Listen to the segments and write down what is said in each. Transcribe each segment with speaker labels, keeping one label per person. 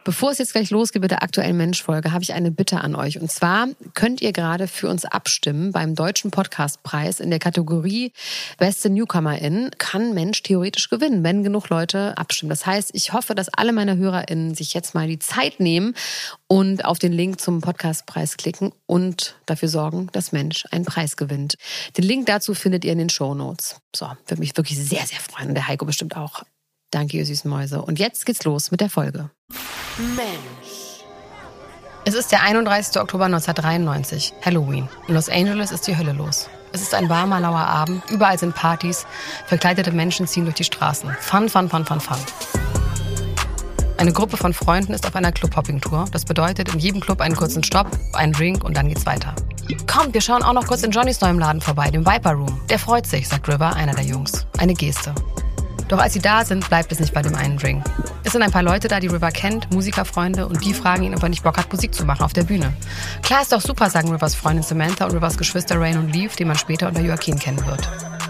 Speaker 1: Bevor es jetzt gleich losgeht mit der aktuellen Mensch-Folge, habe ich eine Bitte an euch. Und zwar könnt ihr gerade für uns abstimmen beim Deutschen Podcastpreis in der Kategorie Beste Newcomerin. Kann Mensch theoretisch gewinnen, wenn genug Leute abstimmen. Das heißt, ich hoffe, dass alle meine HörerInnen sich jetzt mal die Zeit nehmen und auf den Link zum Podcastpreis klicken und dafür sorgen, dass Mensch einen Preis gewinnt. Den Link dazu findet ihr in den Shownotes. So, würde mich wirklich sehr, sehr freuen. Und der Heiko bestimmt auch. Danke, ihr süßen Mäuse. Und jetzt geht's los mit der Folge. Mensch. Es ist der 31. Oktober 1993, Halloween. In Los Angeles ist die Hölle los. Es ist ein warmer, lauer Abend. Überall sind Partys. Verkleidete Menschen ziehen durch die Straßen. Fun, fun, fun, fun, fun. Eine Gruppe von Freunden ist auf einer Club-Hopping-Tour. Das bedeutet, in jedem Club einen kurzen Stopp, einen Drink und dann geht's weiter. Kommt, wir schauen auch noch kurz in Johnnys neuem Laden vorbei, dem Viper Room. Der freut sich, sagt River, einer der Jungs. Eine Geste. Doch als sie da sind, bleibt es nicht bei dem einen Drink. Es sind ein paar Leute da, die River kennt, Musikerfreunde, und die fragen ihn, ob er nicht Bock hat, Musik zu machen auf der Bühne. Klar, ist doch super, sagen Rivers Freundin Samantha und Rivers Geschwister Rain und Leaf, die man später unter Joaquin kennen wird.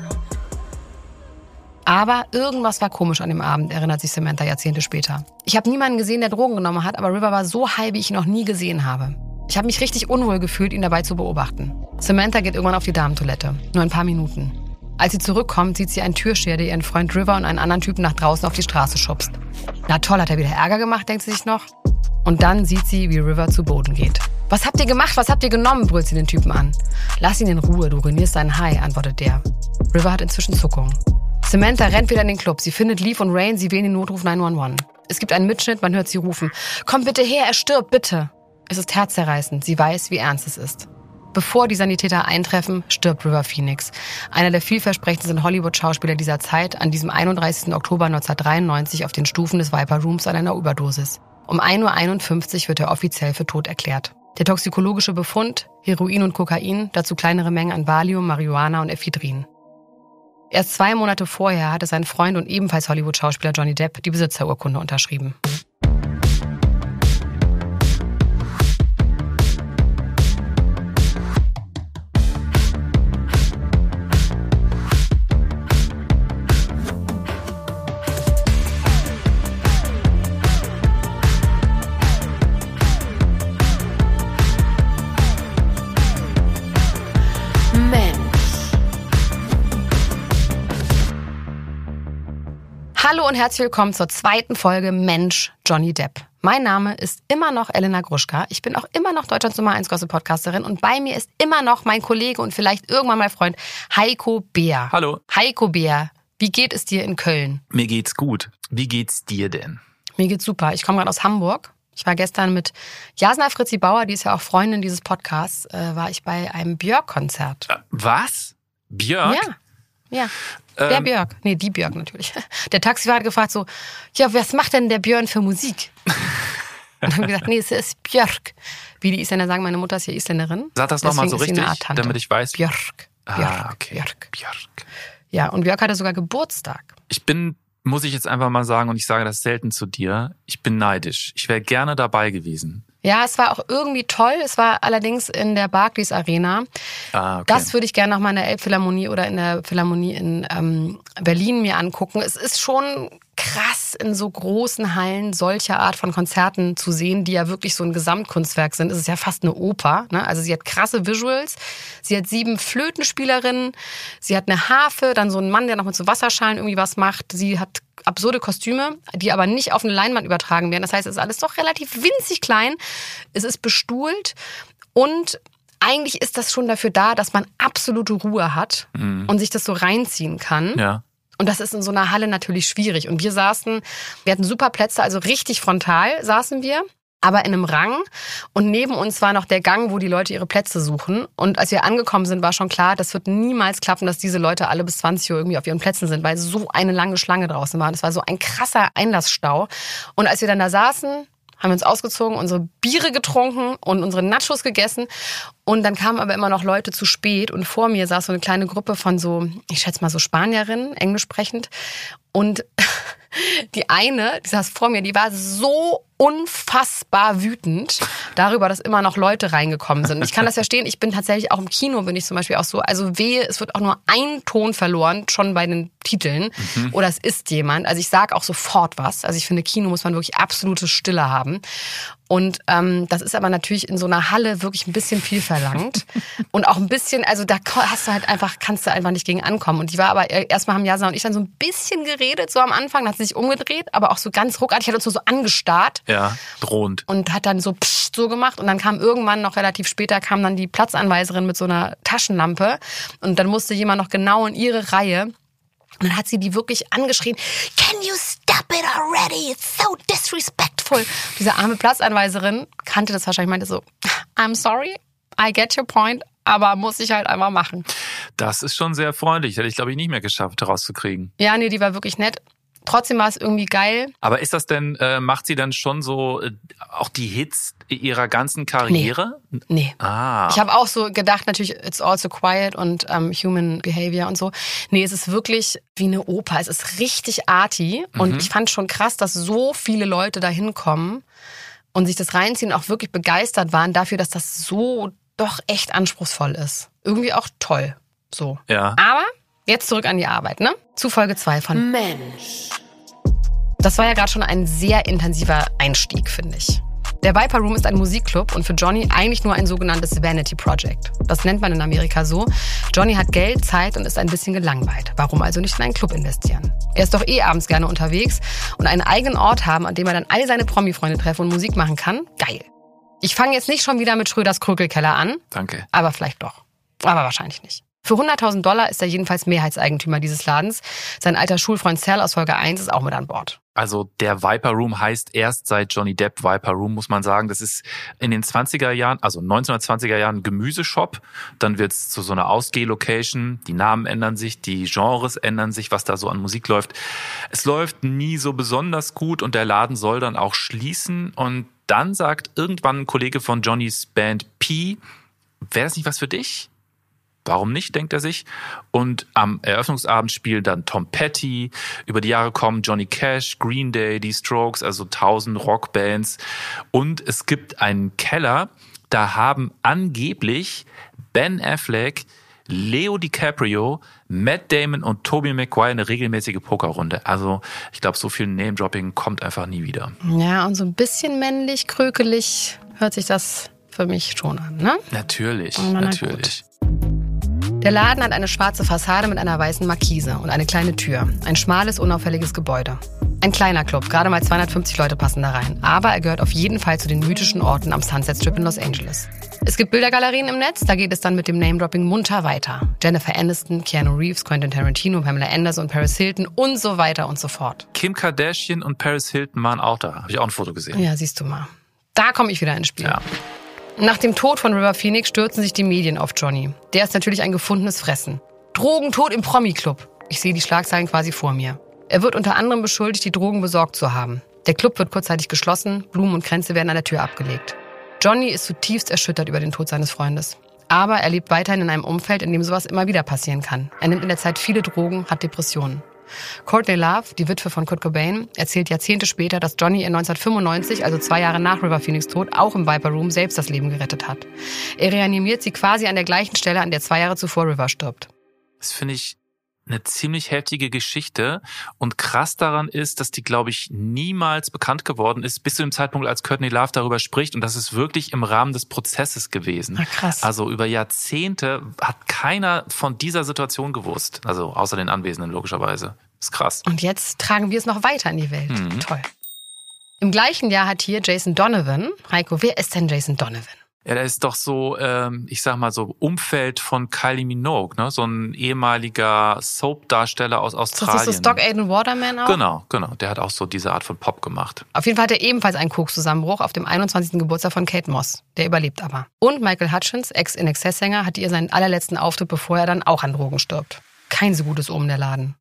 Speaker 1: Aber irgendwas war komisch an dem Abend, erinnert sich Samantha Jahrzehnte später. Ich habe niemanden gesehen, der Drogen genommen hat, aber River war so high, wie ich ihn noch nie gesehen habe. Ich habe mich richtig unwohl gefühlt, ihn dabei zu beobachten. Samantha geht irgendwann auf die Damentoilette. Nur ein paar Minuten. Als sie zurückkommt, sieht sie einen Türsteher, der ihren Freund River und einen anderen Typen nach draußen auf die Straße schubst. Na toll, hat er wieder Ärger gemacht, denkt sie sich noch. Und dann sieht sie, wie River zu Boden geht. Was habt ihr gemacht? Was habt ihr genommen? Brüllt sie den Typen an. Lass ihn in Ruhe, du ruinierst seinen High, antwortet der. River hat inzwischen Zuckungen. Samantha rennt wieder in den Club. Sie findet Leaf und Rain, sie wählen den Notruf 911. Es gibt einen Mitschnitt, man hört sie rufen. Komm bitte her, er stirbt, bitte. Es ist herzzerreißend, sie weiß, wie ernst es ist. Bevor die Sanitäter eintreffen, stirbt River Phoenix. Einer der vielversprechendsten Hollywood-Schauspieler dieser Zeit, an diesem 31. Oktober 1993 auf den Stufen des Viper Rooms an einer Überdosis. Um 1:51 Uhr wird er offiziell für tot erklärt. Der toxikologische Befund: Heroin und Kokain, dazu kleinere Mengen an Valium, Marihuana und Ephedrin. Erst 2 Monate vorher hatte sein Freund und ebenfalls Hollywood-Schauspieler Johnny Depp die Besitzerurkunde unterschrieben. Hallo und herzlich willkommen zur zweiten Folge Mensch, Johnny Depp. Mein Name ist immer noch Elena Gruschka. Ich bin auch immer noch Deutschlands Nummer 1 Gossip-Podcasterin und bei mir ist immer noch mein Kollege und vielleicht irgendwann mal Freund Heiko Beer.
Speaker 2: Hallo.
Speaker 1: Heiko Beer, wie geht es dir in Köln?
Speaker 2: Mir geht's gut. Wie geht's dir denn?
Speaker 1: Mir geht's super. Ich komme gerade aus Hamburg. Ich war gestern mit Jasna Fritzi Bauer, die ist ja auch Freundin dieses Podcasts, war ich bei einem Björk-Konzert.
Speaker 2: Was? Björk?
Speaker 1: Ja. Der Björk. Nee, die Björk natürlich. Der Taxifahrer hat gefragt so, ja, was macht denn der Björn für Musik? Und dann haben wir gesagt, nee, es ist Björk. Wie die Isländer sagen, meine Mutter ist ja Isländerin.
Speaker 2: Sag das nochmal so richtig, damit ich weiß.
Speaker 1: Björk.
Speaker 2: Okay. Björk.
Speaker 1: Ja, und Björk hatte sogar Geburtstag.
Speaker 2: Muss ich jetzt einfach mal sagen, und ich sage das selten zu dir, ich bin neidisch. Ich wäre gerne dabei gewesen.
Speaker 1: Ja, es war auch irgendwie toll. Es war allerdings in der Barclays Arena.
Speaker 2: Okay.
Speaker 1: Das würde ich gerne nochmal in der Elbphilharmonie oder in der Philharmonie in Berlin mir angucken. Es ist schon krass, in so großen Hallen solcher Art von Konzerten zu sehen, die ja wirklich so ein Gesamtkunstwerk sind. Es ist ja fast eine Oper, ne? Also sie hat krasse Visuals. Sie hat 7 Flötenspielerinnen. Sie hat eine Harfe, dann so einen Mann, der noch mit so Wasserschalen irgendwie was macht. Sie hat absurde Kostüme, die aber nicht auf eine Leinwand übertragen werden. Das heißt, es ist alles doch relativ winzig klein. Es ist bestuhlt und eigentlich ist das schon dafür da, dass man absolute Ruhe hat und sich das so reinziehen kann.
Speaker 2: Ja.
Speaker 1: Und das ist in so einer Halle natürlich schwierig. Und wir hatten super Plätze, also richtig frontal saßen wir, aber in einem Rang. Und neben uns war noch der Gang, wo die Leute ihre Plätze suchen. Und als wir angekommen sind, war schon klar, das wird niemals klappen, dass diese Leute alle bis 20 Uhr irgendwie auf ihren Plätzen sind, weil so eine lange Schlange draußen war. Das war so ein krasser Einlassstau. Und als wir dann da saßen, haben wir uns ausgezogen, unsere Biere getrunken und unsere Nachos gegessen. Und dann kamen aber immer noch Leute zu spät. Und vor mir saß so eine kleine Gruppe von so, ich schätze mal so Spanierinnen, englisch sprechend. Und die eine, die saß vor mir, die war so unfassbar wütend darüber, dass immer noch Leute reingekommen sind. Und ich kann das verstehen, ich bin tatsächlich auch im Kino, bin ich zum Beispiel auch so, also wehe, es wird auch nur ein Ton verloren, schon bei den Titeln. Oder es ist jemand. Also ich sage auch sofort was. Also ich finde, Kino muss man wirklich absolute Stille haben. Und das ist aber natürlich in so einer Halle wirklich ein bisschen viel verlangt. Und auch ein bisschen, also da kannst du einfach nicht gegen ankommen. Und die war aber, erstmal haben Jasna und ich dann so ein bisschen geredet, so am Anfang, dann hat sie sich umgedreht, aber auch so ganz ruckartig, hat uns so angestarrt.
Speaker 2: Ja, drohend.
Speaker 1: Und hat dann so so gemacht. Und dann kam irgendwann noch relativ später, kam dann die Platzanweiserin mit so einer Taschenlampe. Und dann musste jemand noch genau in ihre Reihe. Und dann hat sie die wirklich angeschrien, "Can you stop it already? It's so disrespectful." Diese arme Platzanweiserin kannte das wahrscheinlich, meinte so, "I'm sorry, I get your point, aber muss ich halt einfach machen."
Speaker 2: Das ist schon sehr freundlich. Hätte ich, glaube ich, nicht mehr geschafft, rauszukriegen.
Speaker 1: Ja, nee, die war wirklich nett. Trotzdem war es irgendwie geil.
Speaker 2: Aber ist das denn, macht sie dann schon so auch die Hits ihrer ganzen Karriere?
Speaker 1: Nee.
Speaker 2: Ah.
Speaker 1: Ich habe auch so gedacht, natürlich, it's also quiet und human behavior und so. Nee, es ist wirklich wie eine Oper. Es ist richtig arty. Und ich fand schon krass, dass so viele Leute da hinkommen und sich das reinziehen und auch wirklich begeistert waren dafür, dass das so doch echt anspruchsvoll ist. Irgendwie auch toll. So.
Speaker 2: Ja.
Speaker 1: Aber jetzt zurück an die Arbeit, ne? Zu Folge 2 von Mensch. Das war ja gerade schon ein sehr intensiver Einstieg, finde ich. Der Viper Room ist ein Musikclub und für Johnny eigentlich nur ein sogenanntes Vanity Project. Das nennt man in Amerika so. Johnny hat Geld, Zeit und ist ein bisschen gelangweilt. Warum also nicht in einen Club investieren? Er ist doch abends gerne unterwegs und einen eigenen Ort haben, an dem er dann all seine Promi-Freunde treffen und Musik machen kann. Geil. Ich fange jetzt nicht schon wieder mit Schröders Krökelkeller an.
Speaker 2: Danke.
Speaker 1: Aber vielleicht doch. Aber wahrscheinlich nicht. Für $100.000 ist er jedenfalls Mehrheitseigentümer dieses Ladens. Sein alter Schulfreund Sal aus Folge 1 ist auch mit an Bord.
Speaker 2: Also der Viper Room heißt erst seit Johnny Depp Viper Room, muss man sagen. Das ist in den 20er Jahren, also 1920er Jahren ein Gemüseshop. Dann wird es zu so einer Ausgeh-Location. Die Namen ändern sich, die Genres ändern sich, was da so an Musik läuft. Es läuft nie so besonders gut und der Laden soll dann auch schließen. Und dann sagt irgendwann ein Kollege von Johnnys Band P, wäre das nicht was für dich? Warum nicht, denkt er sich. Und am Eröffnungsabend spielen dann Tom Petty. Über die Jahre kommen Johnny Cash, Green Day, die Strokes, also 1000 Rockbands. Und es gibt einen Keller, da haben angeblich Ben Affleck, Leo DiCaprio, Matt Damon und Tobey Maguire eine regelmäßige Pokerrunde. Also ich glaube, so viel Name-Dropping kommt einfach nie wieder.
Speaker 1: Ja, und so ein bisschen männlich, krökelig hört sich das für mich schon an, ne?
Speaker 2: Natürlich,
Speaker 1: natürlich. Der Laden hat eine schwarze Fassade mit einer weißen Markise und eine kleine Tür. Ein schmales, unauffälliges Gebäude. Ein kleiner Club, gerade mal 250 Leute passen da rein. Aber er gehört auf jeden Fall zu den mythischen Orten am Sunset Strip in Los Angeles. Es gibt Bildergalerien im Netz, da geht es dann mit dem Name-Dropping munter weiter. Jennifer Aniston, Keanu Reeves, Quentin Tarantino, Pamela Anderson und Paris Hilton und so weiter und so fort.
Speaker 2: Kim Kardashian und Paris Hilton waren auch da. Habe ich auch ein Foto gesehen.
Speaker 1: Ja, siehst du mal. Da komme ich wieder ins Spiel.
Speaker 2: Ja.
Speaker 1: Nach dem Tod von River Phoenix stürzen sich die Medien auf Johnny. Der ist natürlich ein gefundenes Fressen. Drogentod im Promi-Club. Ich sehe die Schlagzeilen quasi vor mir. Er wird unter anderem beschuldigt, die Drogen besorgt zu haben. Der Club wird kurzzeitig geschlossen, Blumen und Kränze werden an der Tür abgelegt. Johnny ist zutiefst erschüttert über den Tod seines Freundes. Aber er lebt weiterhin in einem Umfeld, in dem sowas immer wieder passieren kann. Er nimmt in der Zeit viele Drogen, hat Depressionen. Courtney Love, die Witwe von Kurt Cobain, erzählt Jahrzehnte später, dass Johnny in 1995, also 2 Jahre nach River Phoenix Tod, auch im Viper Room selbst das Leben gerettet hat. Er reanimiert sie quasi an der gleichen Stelle, an der 2 Jahre zuvor River stirbt.
Speaker 2: Das finde ich eine ziemlich heftige Geschichte und krass daran ist, dass die, glaube ich, niemals bekannt geworden ist, bis zu dem Zeitpunkt, als Courtney Love darüber spricht und das ist wirklich im Rahmen des Prozesses gewesen.
Speaker 1: Na, krass.
Speaker 2: Also über Jahrzehnte hat keiner von dieser Situation gewusst, also außer den Anwesenden logischerweise. Das ist krass.
Speaker 1: Und jetzt tragen wir es noch weiter in die Welt. Toll. Im gleichen Jahr hat hier Jason Donovan, Heiko, wer ist denn Jason Donovan?
Speaker 2: Ja, der ist doch so, ich sag mal so Umfeld von Kylie Minogue, ne? So ein ehemaliger Soap-Darsteller aus Australien.
Speaker 1: Das ist so Stock Aiden Waterman auch?
Speaker 2: Genau. Der hat auch so diese Art von Pop gemacht.
Speaker 1: Auf jeden Fall hat er ebenfalls einen Kokszusammenbruch auf dem 21. Geburtstag von Kate Moss. Der überlebt aber. Und Michael Hutchence, Ex-In-Excess-Sänger, hat ihr seinen allerletzten Auftritt, bevor er dann auch an Drogen stirbt. Kein so gutes Omen, der Laden.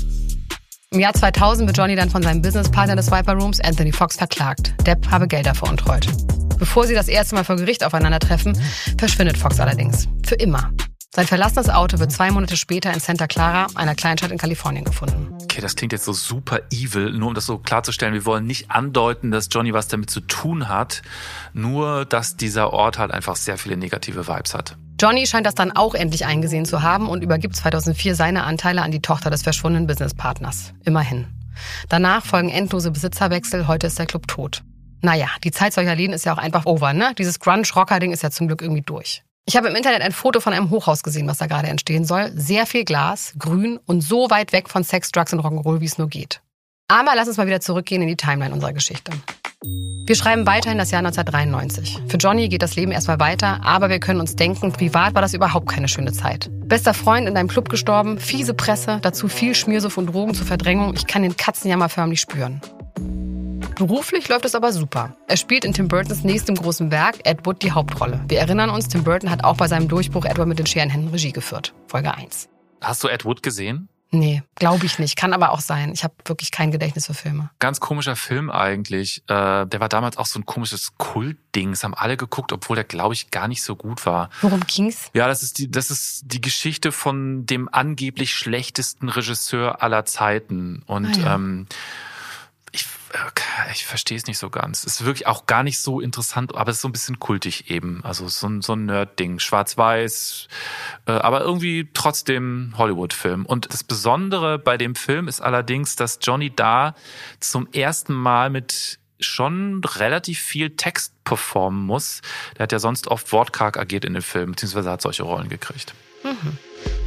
Speaker 1: Im Jahr 2000 wird Johnny dann von seinem Businesspartner des Viper Rooms, Anthony Fox, verklagt. Depp habe Gelder veruntreut. Bevor sie das erste Mal vor Gericht aufeinandertreffen, verschwindet Fox allerdings. Für immer. Sein verlassenes Auto wird 2 Monate später in Santa Clara, einer Kleinstadt in Kalifornien, gefunden.
Speaker 2: Okay, das klingt jetzt so super evil, nur um das so klarzustellen. Wir wollen nicht andeuten, dass Johnny was damit zu tun hat, nur dass dieser Ort halt einfach sehr viele negative Vibes hat.
Speaker 1: Johnny scheint das dann auch endlich eingesehen zu haben und übergibt 2004 seine Anteile an die Tochter des verschwundenen Businesspartners. Immerhin. Danach folgen endlose Besitzerwechsel, heute ist der Club tot. Naja, die Zeit solcher Läden ist ja auch einfach over, ne? Dieses Grunge-Rocker-Ding ist ja zum Glück irgendwie durch. Ich habe im Internet ein Foto von einem Hochhaus gesehen, was da gerade entstehen soll. Sehr viel Glas, grün und so weit weg von Sex, Drugs und Rock'n'Roll, wie es nur geht. Aber lass uns mal wieder zurückgehen in die Timeline unserer Geschichte. Wir schreiben weiterhin das Jahr 1993. Für Johnny geht das Leben erstmal weiter, aber wir können uns denken, privat war das überhaupt keine schöne Zeit. Bester Freund in einem Club gestorben, fiese Presse, dazu viel Schmiersuff und Drogen zur Verdrängung. Ich kann den Katzenjammer förmlich spüren. Beruflich läuft es aber super. Er spielt in Tim Burtons nächstem großen Werk, Ed Wood, die Hauptrolle. Wir erinnern uns, Tim Burton hat auch bei seinem Durchbruch Edward mit den Scherenhänden Regie geführt. Folge 1.
Speaker 2: Hast du Ed Wood gesehen?
Speaker 1: Nee, glaube ich nicht. Kann aber auch sein. Ich habe wirklich kein Gedächtnis für Filme.
Speaker 2: Ganz komischer Film eigentlich. Der war damals auch so ein komisches Kultding. Das haben alle geguckt, obwohl der, glaube ich, gar nicht so gut war.
Speaker 1: Worum ging's?
Speaker 2: Ja, das ist die Geschichte von dem angeblich schlechtesten Regisseur aller Zeiten. Und ich verstehe es nicht so ganz. Es ist wirklich auch gar nicht so interessant, aber es ist so ein bisschen kultig eben. Also so ein Nerd-Ding, schwarz-weiß, aber irgendwie trotzdem Hollywood-Film. Und das Besondere bei dem Film ist allerdings, dass Johnny da zum ersten Mal mit schon relativ viel Text performen muss. Der hat ja sonst oft wortkarg agiert in den Filmen, beziehungsweise hat solche Rollen gekriegt.
Speaker 1: Mhm.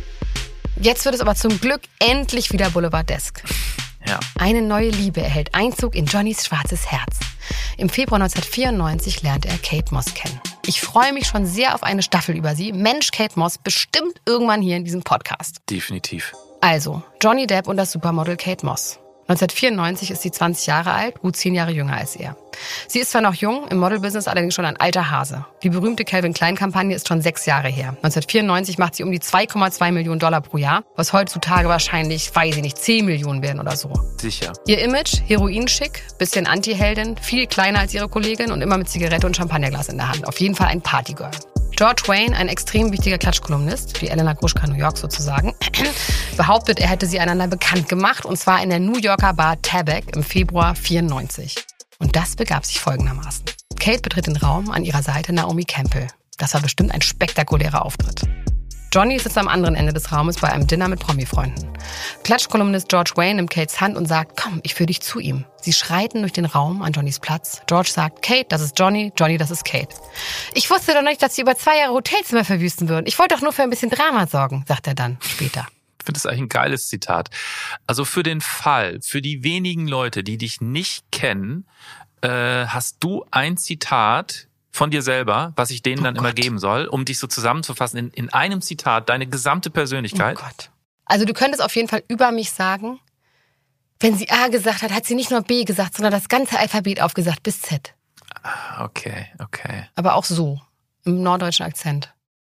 Speaker 1: Jetzt wird es aber zum Glück endlich wieder boulevardesk.
Speaker 2: Ja.
Speaker 1: Eine neue Liebe erhält Einzug in Johnnys schwarzes Herz. Im Februar 1994 lernt er Kate Moss kennen. Ich freue mich schon sehr auf eine Staffel über sie. Mensch, Kate Moss, bestimmt irgendwann hier in diesem Podcast.
Speaker 2: Definitiv.
Speaker 1: Also, Johnny Depp und das Supermodel Kate Moss. 1994 ist sie 20 Jahre alt, gut 10 Jahre jünger als er. Sie ist zwar noch jung, im Modelbusiness allerdings schon ein alter Hase. Die berühmte Calvin Klein-Kampagne ist schon 6 Jahre her. 1994 macht sie um die $2,2 Millionen pro Jahr, was heutzutage wahrscheinlich, weiß ich nicht, 10 Millionen wären oder so.
Speaker 2: Sicher.
Speaker 1: Ihr Image, Heroinschick, bisschen Anti-Heldin, viel kleiner als ihre Kollegin und immer mit Zigarette und Champagnerglas in der Hand. Auf jeden Fall ein Partygirl. George Wayne, ein extrem wichtiger Klatschkolumnist, wie Elena Gruschka New York sozusagen, behauptet, er hätte sie einander bekannt gemacht, und zwar in der New Yorker Bar Tabak im Februar 94. Und das begab sich folgendermaßen. Kate betritt den Raum, an ihrer Seite Naomi Campbell. Das war bestimmt ein spektakulärer Auftritt. Johnny sitzt am anderen Ende des Raumes bei einem Dinner mit Promi-Freunden. Klatschkolumnist George Wayne nimmt Kates Hand und sagt, komm, ich führe dich zu ihm. Sie schreiten durch den Raum an Johnnys Platz. George sagt, Kate, das ist Johnny, Johnny, das ist Kate. Ich wusste doch nicht, dass sie über 2 Jahre Hotelzimmer verwüsten würden. Ich wollte doch nur für ein bisschen Drama sorgen, sagt er dann später.
Speaker 2: Ich finde das eigentlich ein geiles Zitat. Also für den Fall, für die wenigen Leute, die dich nicht kennen, hast du ein Zitat von dir selber, was ich denen dann immer geben soll, um dich so zusammenzufassen in einem Zitat, deine gesamte Persönlichkeit.
Speaker 1: Oh Gott. Also du könntest auf jeden Fall über mich sagen, wenn sie A gesagt hat, hat sie nicht nur B gesagt, sondern das ganze Alphabet aufgesagt bis Z.
Speaker 2: Okay.
Speaker 1: Aber auch so, im norddeutschen Akzent.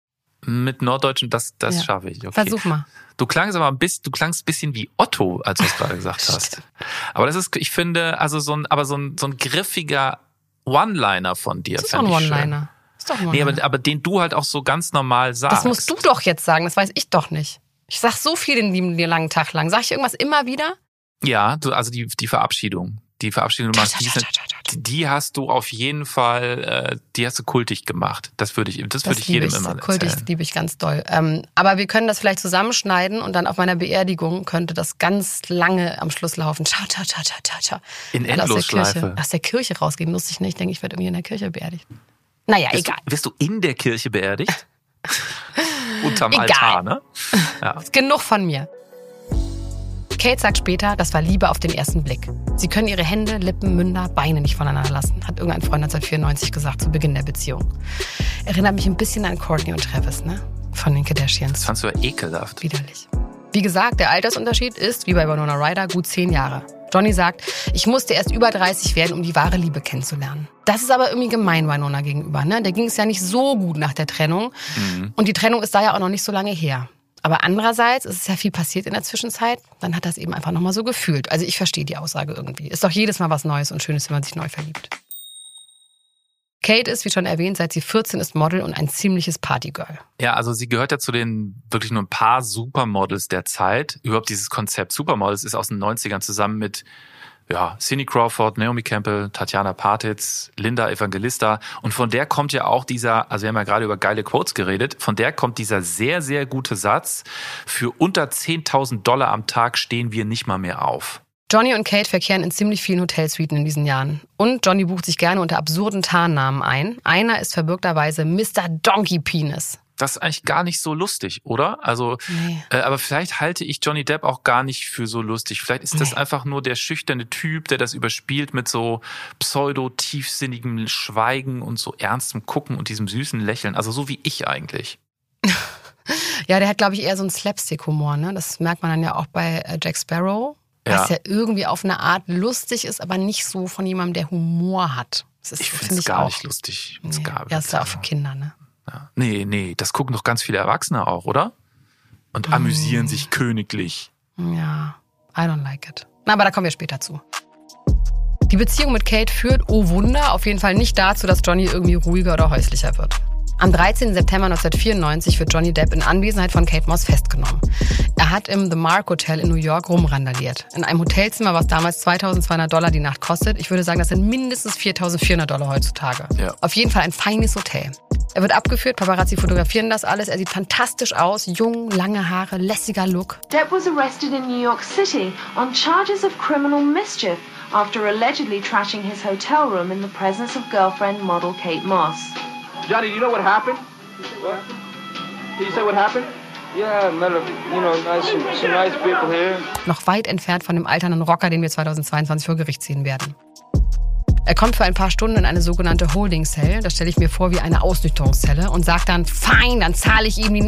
Speaker 2: Mit Norddeutschen, das ja. Schaffe ich. Okay.
Speaker 1: Versuch mal.
Speaker 2: Du klangst ein bisschen wie Otto, als du es gerade gesagt hast. Aber das ist, ich finde, also so ein griffiger One-Liner von dir.
Speaker 1: Das ist doch ein One-Liner.
Speaker 2: Nee, aber den du halt auch so ganz normal sagst.
Speaker 1: Das musst du doch jetzt sagen, das weiß ich doch nicht. Ich sag so viel den lieben langen Tag lang. Sag ich irgendwas immer wieder?
Speaker 2: Ja, also die Verabschiedung. Die Verabschiedung, du machst, die hast du auf jeden Fall, die hast du kultig gemacht. Das würde ich jedem immer erzählen.
Speaker 1: Kultig liebe ich ganz doll. Aber wir können das vielleicht zusammenschneiden und dann auf meiner Beerdigung könnte das ganz lange am Schluss laufen. Ciao, ciao, ciao, ciao, ciao, ciao.
Speaker 2: In Endlosschleife.
Speaker 1: Aus der Kirche rausgehen, lustig nicht. Ich denke, ich werde irgendwie in der Kirche beerdigt. Naja, egal.
Speaker 2: Wirst du in der Kirche beerdigt? Unterm Altar, ne? Ja.
Speaker 1: Ist genug von mir. Kate sagt später, das war Liebe auf den ersten Blick. Sie können ihre Hände, Lippen, Münder, Beine nicht voneinander lassen, hat irgendein Freund 1994 gesagt, zu Beginn der Beziehung. Erinnert mich ein bisschen an Courtney und Travis, ne? Von den Kardashians.
Speaker 2: Das fandst du ja ekelhaft.
Speaker 1: Widerlich. Wie gesagt, der Altersunterschied ist, wie bei Winona Ryder, gut 10 Jahre. Johnny sagt, ich musste erst über 30 werden, um die wahre Liebe kennenzulernen. Das ist aber irgendwie gemein Winona gegenüber, ne? Der ging es ja nicht so gut nach der Trennung. Mhm. Und die Trennung ist da ja auch noch nicht so lange her. Aber andererseits ist es ja viel passiert in der Zwischenzeit. Dann hat das eben einfach nochmal so gefühlt. Also ich verstehe die Aussage irgendwie. Ist doch jedes Mal was Neues und Schönes, wenn man sich neu verliebt. Kate ist, wie schon erwähnt, seit sie 14 ist Model und ein ziemliches Partygirl.
Speaker 2: Ja, also sie gehört ja zu den wirklich nur ein paar Supermodels der Zeit. Überhaupt dieses Konzept Supermodels ist aus den 90ern zusammen mit Cindy Crawford, Naomi Campbell, Tatjana Partitz, Linda Evangelista. Und von der kommt ja auch dieser, also wir haben ja gerade über geile Quotes geredet, von der kommt dieser sehr, sehr gute Satz: Für unter $10.000 am Tag stehen wir nicht mal mehr auf.
Speaker 1: Johnny und Kate verkehren in ziemlich vielen Hotelsuiten in diesen Jahren. Und Johnny bucht sich gerne unter absurden Tarnnamen ein. Einer ist verbürgterweise Mr. Donkey Penis.
Speaker 2: Das ist eigentlich gar nicht so lustig, oder? Also,
Speaker 1: Nee.
Speaker 2: Aber vielleicht halte ich Johnny Depp auch gar nicht für so lustig. Vielleicht ist das einfach nur der schüchterne Typ, der das überspielt mit so pseudo-tiefsinnigem Schweigen und so ernstem Gucken und diesem süßen Lächeln. Also so wie ich eigentlich.
Speaker 1: Ja, der hat, glaube ich, eher so einen Slapstick-Humor, ne? Das merkt man dann ja auch bei Jack Sparrow. Was ja irgendwie auf eine Art lustig ist, aber nicht so von jemandem, der Humor hat.
Speaker 2: Ich finde es gar nicht lustig.
Speaker 1: Nee. Ja, ist ja auch für Kinder, ne?
Speaker 2: Ja. Nee, das gucken doch ganz viele Erwachsene auch, oder? Und amüsieren sich königlich.
Speaker 1: Ja, I don't like it. Na, aber da kommen wir später zu. Die Beziehung mit Kate führt, oh Wunder, auf jeden Fall nicht dazu, dass Johnny irgendwie ruhiger oder häuslicher wird. Am 13. September 1994 wird Johnny Depp in Anwesenheit von Kate Moss festgenommen. Er hat im The Mark Hotel in New York rumrandaliert. In einem Hotelzimmer, was damals $2.200 die Nacht kostet. Ich würde sagen, das sind mindestens $4.400 heutzutage.
Speaker 2: Ja.
Speaker 1: Auf jeden Fall ein feines Hotel. Er wird abgeführt, Paparazzi fotografieren das alles. Er sieht fantastisch aus, jung, lange Haare, lässiger Look.
Speaker 3: Depp was arrested in New York City on charges of criminal mischief after allegedly trashing his hotel room in the presence of girlfriend model Kate Moss.
Speaker 4: Johnny, do you know what happened? What? Can you say what happened? Yeah, met some nice people here.
Speaker 1: Noch weit entfernt von dem alternden Rocker, den wir 2022 vor Gericht ziehen werden. Er kommt für ein paar Stunden in eine sogenannte Holding Cell, das stelle ich mir vor wie eine Ausnüchterungszelle, und sagt dann, fein, dann zahle ich ihm die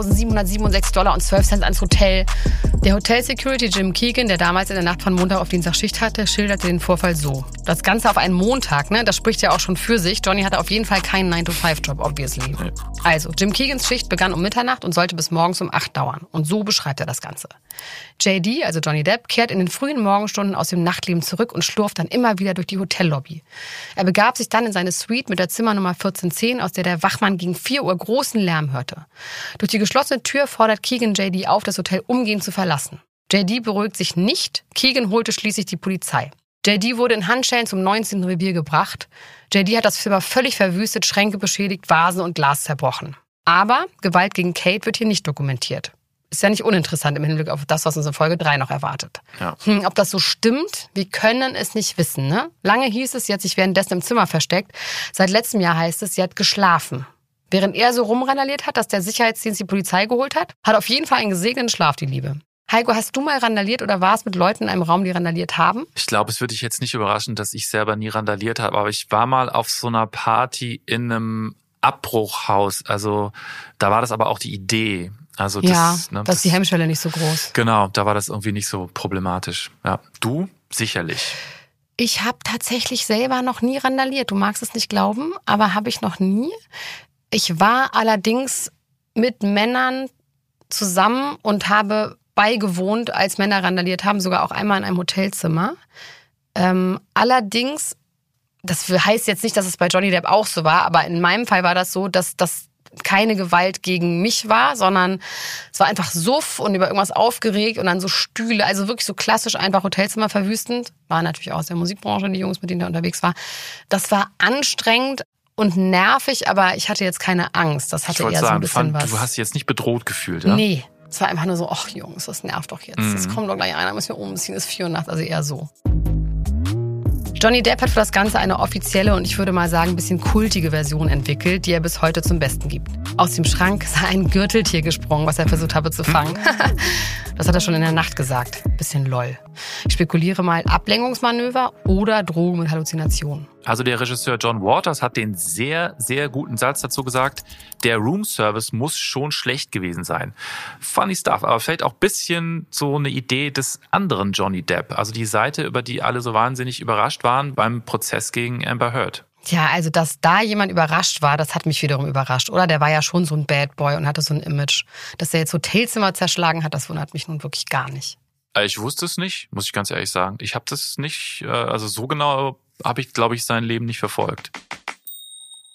Speaker 1: $9.767,12 ans Hotel. Der Hotel-Security Jim Keegan, der damals in der Nacht von Montag auf Dienstag Schicht hatte, schilderte den Vorfall so. Das Ganze auf einen Montag, ne? Das spricht ja auch schon für sich. Johnny hatte auf jeden Fall keinen 9-to-5-Job, obviously. Also, Jim Keegans Schicht begann um Mitternacht und sollte bis morgens um 8 dauern. Und so beschreibt er das Ganze. JD, also Johnny Depp, kehrt in den frühen Morgenstunden aus dem Nachtleben zurück und schlurft dann immer wieder durch die Hotellobby. Er begab sich dann in seine Suite mit der Zimmernummer 1410, aus der der Wachmann gegen 4 Uhr großen Lärm hörte. Durch die geschlossene Tür fordert Keegan JD auf, das Hotel umgehend zu verlassen. JD beruhigt sich nicht. Keegan holte schließlich die Polizei. JD wurde in Handschellen zum 19. Revier gebracht. JD hat das Zimmer völlig verwüstet, Schränke beschädigt, Vasen und Glas zerbrochen. Aber Gewalt gegen Kate wird hier nicht dokumentiert. Ist ja nicht uninteressant im Hinblick auf das, was uns in Folge 3 noch erwartet.
Speaker 2: Ja.
Speaker 1: Ob das so stimmt, wir können es nicht wissen. Ne? Lange hieß es, sie hat sich währenddessen im Zimmer versteckt. Seit letztem Jahr heißt es, sie hat geschlafen. Während er so rumrandaliert hat, dass der Sicherheitsdienst die Polizei geholt hat, hat auf jeden Fall einen gesegneten Schlaf, die Liebe. Heiko, hast du mal randaliert oder warst mit Leuten in einem Raum, die randaliert haben?
Speaker 2: Ich glaube, es würde dich jetzt nicht überraschen, dass ich selber nie randaliert habe, aber ich war mal auf so einer Party in einem Abbruchhaus. Also da war das aber auch die Idee. Also das
Speaker 1: ist die Hemmschwelle nicht so groß.
Speaker 2: Genau, da war das irgendwie nicht so problematisch. Ja, du sicherlich.
Speaker 1: Ich habe tatsächlich selber noch nie randaliert. Du magst es nicht glauben, aber habe ich noch nie. Ich war allerdings mit Männern zusammen und habe beigewohnt, als Männer randaliert haben, sogar auch einmal in einem Hotelzimmer. Allerdings, das heißt jetzt nicht, dass es bei Johnny Depp auch so war, aber in meinem Fall war das so, dass das keine Gewalt gegen mich war, sondern es war einfach Suff und über irgendwas aufgeregt und dann so Stühle, also wirklich so klassisch einfach Hotelzimmer verwüstend. War natürlich auch aus der Musikbranche, die Jungs, mit denen er unterwegs war. Das war anstrengend und nervig, aber ich hatte jetzt keine Angst. Das hatte eher so ein bisschen was.
Speaker 2: Du hast dich jetzt nicht bedroht gefühlt, ja?
Speaker 1: Nee, es war einfach nur so, ach Jungs, das nervt doch jetzt. Es kommt doch gleich einer, müssen wir umziehen, ist 4 Uhr nachts, also eher so. Johnny Depp hat für das Ganze eine offizielle und ich würde mal sagen ein bisschen kultige Version entwickelt, die er bis heute zum Besten gibt. Aus dem Schrank sei ein Gürteltier gesprungen, was er versucht habe zu fangen. Das hat er schon in der Nacht gesagt. Bisschen lol. Ich spekuliere mal Ablenkungsmanöver oder Drogen mit Halluzinationen.
Speaker 2: Also der Regisseur John Waters hat den sehr, sehr guten Satz dazu gesagt, der Roomservice muss schon schlecht gewesen sein. Funny stuff, aber vielleicht auch ein bisschen so eine Idee des anderen Johnny Depp. Also die Seite, über die alle so wahnsinnig überrascht waren beim Prozess gegen Amber Heard.
Speaker 1: Ja, also dass da jemand überrascht war, das hat mich wiederum überrascht, oder? Der war ja schon so ein Bad Boy und hatte so ein Image. Dass er jetzt Hotelzimmer zerschlagen hat, das wundert mich nun wirklich gar nicht.
Speaker 2: Ich wusste es nicht, muss ich ganz ehrlich sagen. Ich habe das nicht, also so genau habe ich, glaube ich, sein Leben nicht verfolgt.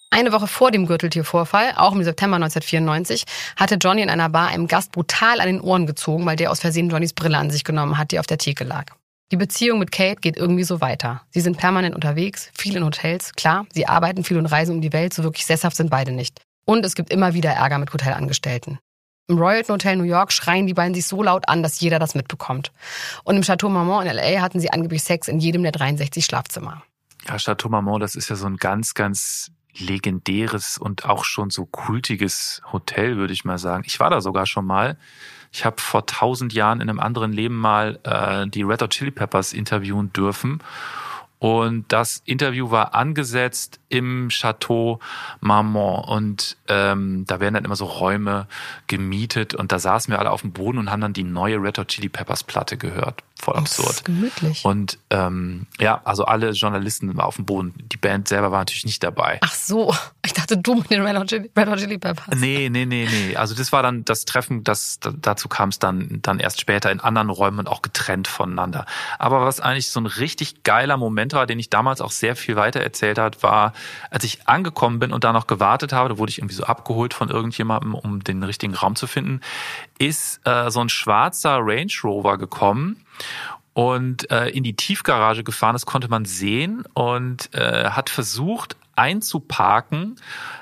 Speaker 1: Eine Woche vor dem Gürteltiervorfall, auch im September 1994, hatte Johnny in einer Bar einem Gast brutal an den Ohren gezogen, weil der aus Versehen Johnnys Brille an sich genommen hat, die auf der Theke lag. Die Beziehung mit Kate geht irgendwie so weiter. Sie sind permanent unterwegs, viel in Hotels, klar, sie arbeiten viel und reisen um die Welt, so wirklich sesshaft sind beide nicht. Und es gibt immer wieder Ärger mit Hotelangestellten. Im Royalton Hotel New York schreien die beiden sich so laut an, dass jeder das mitbekommt. Und im Chateau Marmont in L.A. hatten sie angeblich Sex in jedem der 63 Schlafzimmer.
Speaker 2: Ja, Chateau Marmont, das ist ja so ein ganz, ganz legendäres und auch schon so kultiges Hotel, würde ich mal sagen. Ich war da sogar schon mal. Ich habe vor 1000 Jahren in einem anderen Leben mal die Red Hot Chili Peppers interviewen dürfen. Und das Interview war angesetzt im Chateau Marmont. Und da werden dann immer so Räume gemietet. Und da saßen wir alle auf dem Boden und haben dann die neue Red Hot Chili Peppers Platte gehört. Voll absurd.
Speaker 1: Das ist gemütlich.
Speaker 2: Und also alle Journalisten waren auf dem Boden. Die Band selber war natürlich nicht dabei.
Speaker 1: Ach so, ich dachte du mit den Red Hot Chili Peppers.
Speaker 2: Nee. Also das war dann das Treffen, dazu kam es dann erst später in anderen Räumen und auch getrennt voneinander. Aber was eigentlich so ein richtig geiler Moment war, den ich damals auch sehr viel weiter erzählt hat, war, als ich angekommen bin und da noch gewartet habe, da wurde ich irgendwie so abgeholt von irgendjemandem, um den richtigen Raum zu finden, ist so ein schwarzer Range Rover gekommen und in die Tiefgarage gefahren. Das konnte man sehen und hat versucht einzuparken,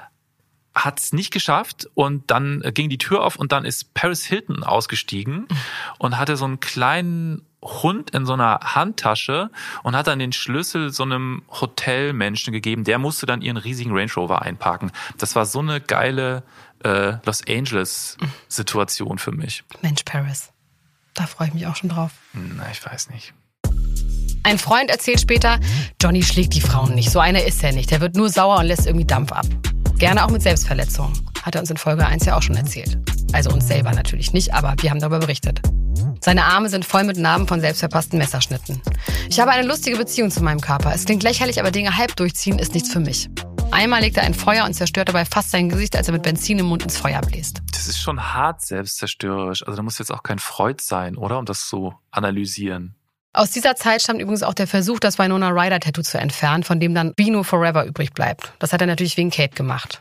Speaker 2: hat es nicht geschafft und dann ging die Tür auf und dann ist Paris Hilton ausgestiegen und hatte so einen kleinen Hund in so einer Handtasche und hat dann den Schlüssel so einem Hotelmenschen gegeben. Der musste dann ihren riesigen Range Rover einparken. Das war so eine geile Los Angeles-Situation für mich.
Speaker 1: Mensch, Paris. Da freue ich mich auch schon drauf.
Speaker 2: Na, ich weiß nicht.
Speaker 1: Ein Freund erzählt später, Johnny schlägt die Frauen nicht. So einer ist er nicht. Der wird nur sauer und lässt irgendwie Dampf ab. Gerne auch mit Selbstverletzung. Hat er uns in Folge 1 ja auch schon erzählt. Also uns selber natürlich nicht, aber wir haben darüber berichtet. Seine Arme sind voll mit Narben von selbstverpassten Messerschnitten. Ich habe eine lustige Beziehung zu meinem Körper. Es klingt lächerlich, aber Dinge halb durchziehen ist nichts für mich. Einmal legt er ein Feuer und zerstört dabei fast sein Gesicht, als er mit Benzin im Mund ins Feuer bläst.
Speaker 2: Das ist schon hart selbstzerstörerisch. Also da muss jetzt auch kein Freud sein, oder? Um das zu analysieren.
Speaker 1: Aus dieser Zeit stammt übrigens auch der Versuch, das Winona Ryder-Tattoo zu entfernen, von dem dann Reno Forever übrig bleibt. Das hat er natürlich wegen Kate gemacht.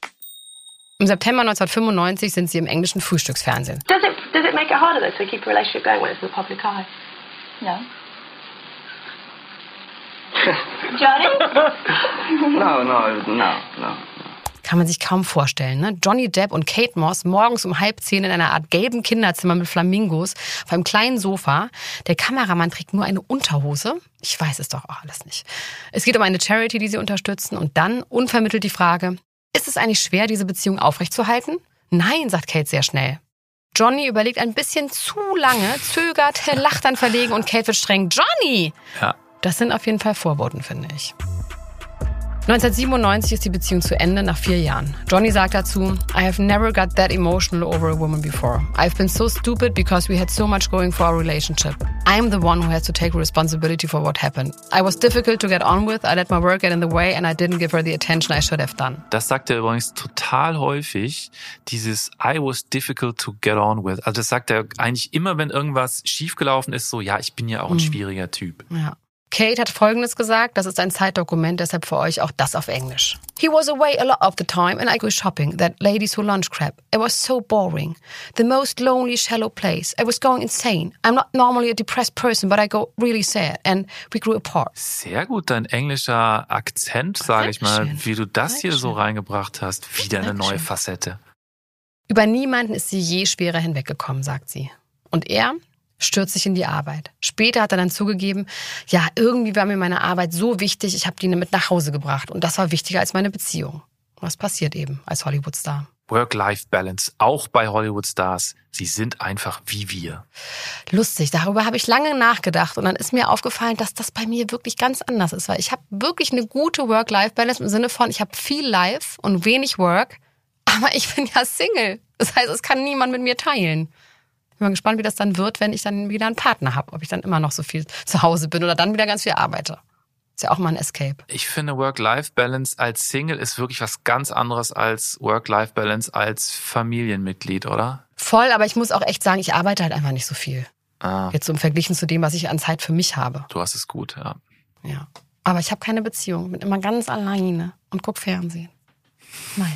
Speaker 1: Im September 1995 sind sie im englischen Frühstücksfernsehen.
Speaker 5: Does it make it harder though to keep a relationship going when it's in the public eye? No. Johnny?
Speaker 4: No.
Speaker 1: Kann man sich kaum vorstellen, ne? Johnny Depp und Kate Moss morgens um 9:30 in einer Art gelben Kinderzimmer mit Flamingos auf einem kleinen Sofa. Der Kameramann trägt nur eine Unterhose. Ich weiß es doch auch alles nicht. Es geht um eine Charity, die sie unterstützen. Und dann unvermittelt die Frage, ist es eigentlich schwer, diese Beziehung aufrechtzuerhalten? Nein, sagt Kate sehr schnell. Johnny überlegt ein bisschen zu lange, zögert, lacht dann verlegen und Kate wird streng. Johnny!
Speaker 2: Ja.
Speaker 1: Das sind auf jeden Fall Vorboten, finde ich. 1997 ist die Beziehung zu Ende nach 4 Jahren. Johnny sagt dazu, I have never got that emotional over a woman before. I've been so stupid because we had so much going for our relationship. I'm the one who has to take responsibility for what happened. I was difficult to get on with, I let my work get in the way and I didn't give her the attention I should have done.
Speaker 2: Das sagt er übrigens total häufig, dieses I was difficult to get on with. Also das sagt er eigentlich immer, wenn irgendwas schiefgelaufen ist, so ja, ich bin ja auch ein schwieriger Typ.
Speaker 1: Ja. Kate hat Folgendes gesagt, das ist ein Zeitdokument, deshalb für euch auch das auf Englisch. He was away a lot of the time and I go shopping, that ladies who lunch crap. It was so boring. The most lonely, shallow place. I was going insane. I'm not normally a depressed person, but I go really sad and we grew apart.
Speaker 2: Sehr gut, dein englischer Akzent, sage ich mal, wie du das hier so reingebracht hast. Wieder eine neue Facette.
Speaker 1: Über niemanden ist sie je schwerer hinweggekommen, sagt sie. Und er stürzt sich in die Arbeit. Später hat er dann zugegeben, ja, irgendwie war mir meine Arbeit so wichtig, ich habe die mit nach Hause gebracht. Und das war wichtiger als meine Beziehung. Was passiert eben als Hollywood-Star?
Speaker 2: Work-Life-Balance, auch bei Hollywood-Stars. Sie sind einfach wie wir.
Speaker 1: Lustig, darüber habe ich lange nachgedacht. Und dann ist mir aufgefallen, dass das bei mir wirklich ganz anders ist. Weil ich habe wirklich eine gute Work-Life-Balance im Sinne von, ich habe viel Life und wenig Work. Aber ich bin ja Single. Das heißt, es kann niemand mit mir teilen. Ich bin mal gespannt, wie das dann wird, wenn ich dann wieder einen Partner habe. Ob ich dann immer noch so viel zu Hause bin oder dann wieder ganz viel arbeite. Ist ja auch mal ein Escape.
Speaker 2: Ich finde, Work-Life-Balance als Single ist wirklich was ganz anderes als Work-Life-Balance als Familienmitglied, oder?
Speaker 1: Voll, aber ich muss auch echt sagen, ich arbeite halt einfach nicht so viel.
Speaker 2: Ah.
Speaker 1: Jetzt so im Verglichen zu dem, was ich an Zeit für mich habe.
Speaker 2: Du hast es gut, ja.
Speaker 1: Ja. Aber ich habe keine Beziehung, bin immer ganz alleine und guck Fernsehen. Naja.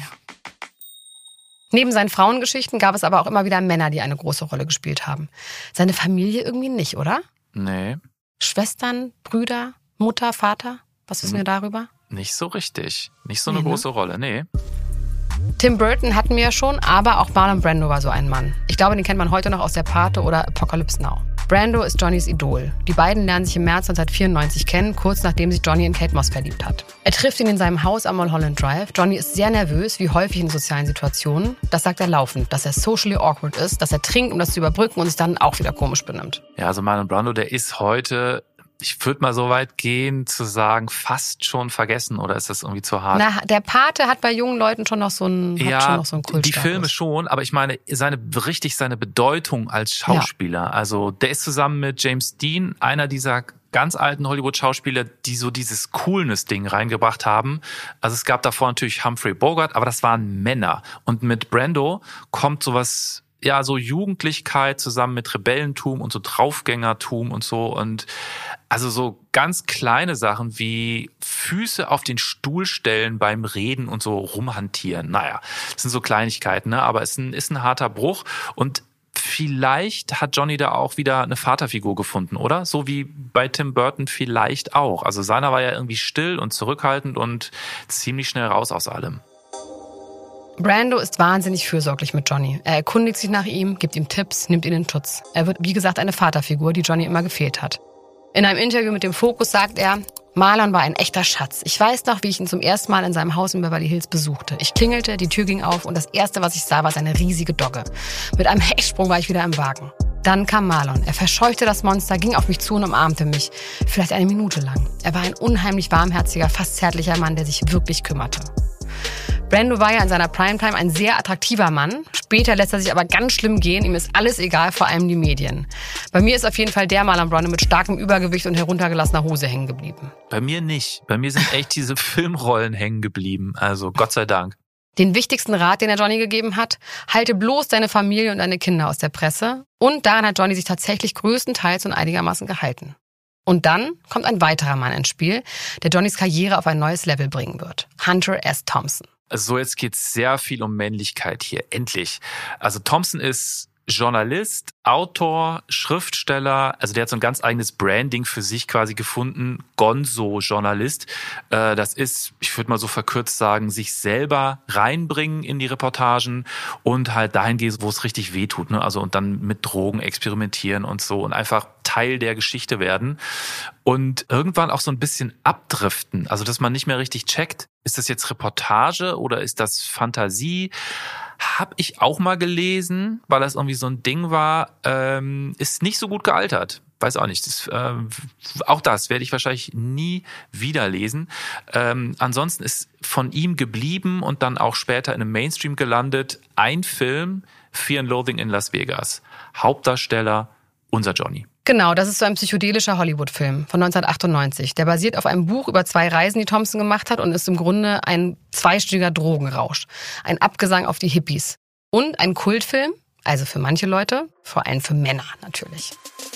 Speaker 1: Neben seinen Frauengeschichten gab es aber auch immer wieder Männer, die eine große Rolle gespielt haben. Seine Familie irgendwie nicht, oder?
Speaker 2: Nee.
Speaker 1: Schwestern, Brüder, Mutter, Vater? Was wissen wir darüber?
Speaker 2: Nicht so richtig. Nicht so eine große Rolle, nee.
Speaker 1: Tim Burton hatten wir ja schon, aber auch Marlon Brando war so ein Mann. Ich glaube, den kennt man heute noch aus Der Pate oder Apocalypse Now. Brando ist Johnnys Idol. Die beiden lernen sich im März 1994 kennen, kurz nachdem sich Johnny in Kate Moss verliebt hat. Er trifft ihn in seinem Haus am Mulholland Drive. Johnny ist sehr nervös, wie häufig in sozialen Situationen. Das sagt er laufend, dass er socially awkward ist, dass er trinkt, um das zu überbrücken und sich dann auch wieder komisch benimmt.
Speaker 2: Ja, also Marlon Brando, der ist heute, ich würde mal so weit gehen, zu sagen, fast schon vergessen, oder ist das irgendwie zu hart?
Speaker 1: Na, Der Pate hat bei jungen Leuten schon noch so einen Kultstatus.
Speaker 2: Die Filme schon, aber ich meine, seine Bedeutung als Schauspieler. Ja. Also der ist zusammen mit James Dean einer dieser ganz alten Hollywood-Schauspieler, die so dieses Coolness-Ding reingebracht haben. Also es gab davor natürlich Humphrey Bogart, aber das waren Männer. Und mit Brando kommt sowas, ja, so Jugendlichkeit zusammen mit Rebellentum und so Draufgängertum und so. Und also so ganz kleine Sachen wie Füße auf den Stuhl stellen beim Reden und so rumhantieren. Naja, das sind so Kleinigkeiten, ne? Aber es ist ein harter Bruch. Und vielleicht hat Johnny da auch wieder eine Vaterfigur gefunden, oder? So wie bei Tim Burton vielleicht auch. Also seiner war ja irgendwie still und zurückhaltend und ziemlich schnell raus aus allem.
Speaker 1: Brando ist wahnsinnig fürsorglich mit Johnny. Er erkundigt sich nach ihm, gibt ihm Tipps, nimmt ihn in Schutz. Er wird, wie gesagt, eine Vaterfigur, die Johnny immer gefehlt hat. In einem Interview mit dem Focus sagt er, Marlon war ein echter Schatz. Ich weiß noch, wie ich ihn zum ersten Mal in seinem Haus in Beverly Hills besuchte. Ich klingelte, die Tür ging auf und das Erste, was ich sah, war seine riesige Dogge. Mit einem Hechtsprung war ich wieder im Wagen. Dann kam Marlon. Er verscheuchte das Monster, ging auf mich zu und umarmte mich. Vielleicht eine Minute lang. Er war ein unheimlich warmherziger, fast zärtlicher Mann, der sich wirklich kümmerte. Brando war ja in seiner Primetime ein sehr attraktiver Mann. Später lässt er sich aber ganz schlimm gehen. Ihm ist alles egal, vor allem die Medien. Bei mir ist auf jeden Fall der Marlon Brando mit starkem Übergewicht und heruntergelassener Hose hängen geblieben.
Speaker 2: Bei mir nicht. Bei mir sind echt diese Filmrollen hängen geblieben. Also Gott sei Dank.
Speaker 1: Den wichtigsten Rat, den er Johnny gegeben hat, halte bloß deine Familie und deine Kinder aus der Presse. Und daran hat Johnny sich tatsächlich größtenteils und einigermaßen gehalten. Und dann kommt ein weiterer Mann ins Spiel, der Johnnys Karriere auf ein neues Level bringen wird. Hunter S. Thompson.
Speaker 2: So, jetzt geht's sehr viel um Männlichkeit hier, endlich. Also Thompson ist Journalist, Autor, Schriftsteller, also der hat so ein ganz eigenes Branding für sich quasi gefunden, Gonzo-Journalist. Das ist, ich würde mal so verkürzt sagen, sich selber reinbringen in die Reportagen und halt dahin gehen, wo es richtig wehtut, ne? Also und dann mit Drogen experimentieren und so und einfach Teil der Geschichte werden und irgendwann auch so ein bisschen abdriften, also dass man nicht mehr richtig checkt, ist das jetzt Reportage oder ist das Fantasie? Hab ich auch mal gelesen, weil das irgendwie so ein Ding war, ist nicht so gut gealtert. Weiß auch nicht. Auch das werde ich wahrscheinlich nie wieder lesen. Ansonsten ist von ihm geblieben und dann auch später in einem Mainstream gelandet ein Film, Fear and Loathing in Las Vegas. Hauptdarsteller unser Johnny.
Speaker 1: Genau, das ist so ein psychedelischer Hollywood-Film von 1998. Der basiert auf einem Buch über 2 Reisen, die Thompson gemacht hat und ist im Grunde ein 2-stündiger Drogenrausch. Ein Abgesang auf die Hippies. Und ein Kultfilm, also für manche Leute, vor allem für Männer natürlich.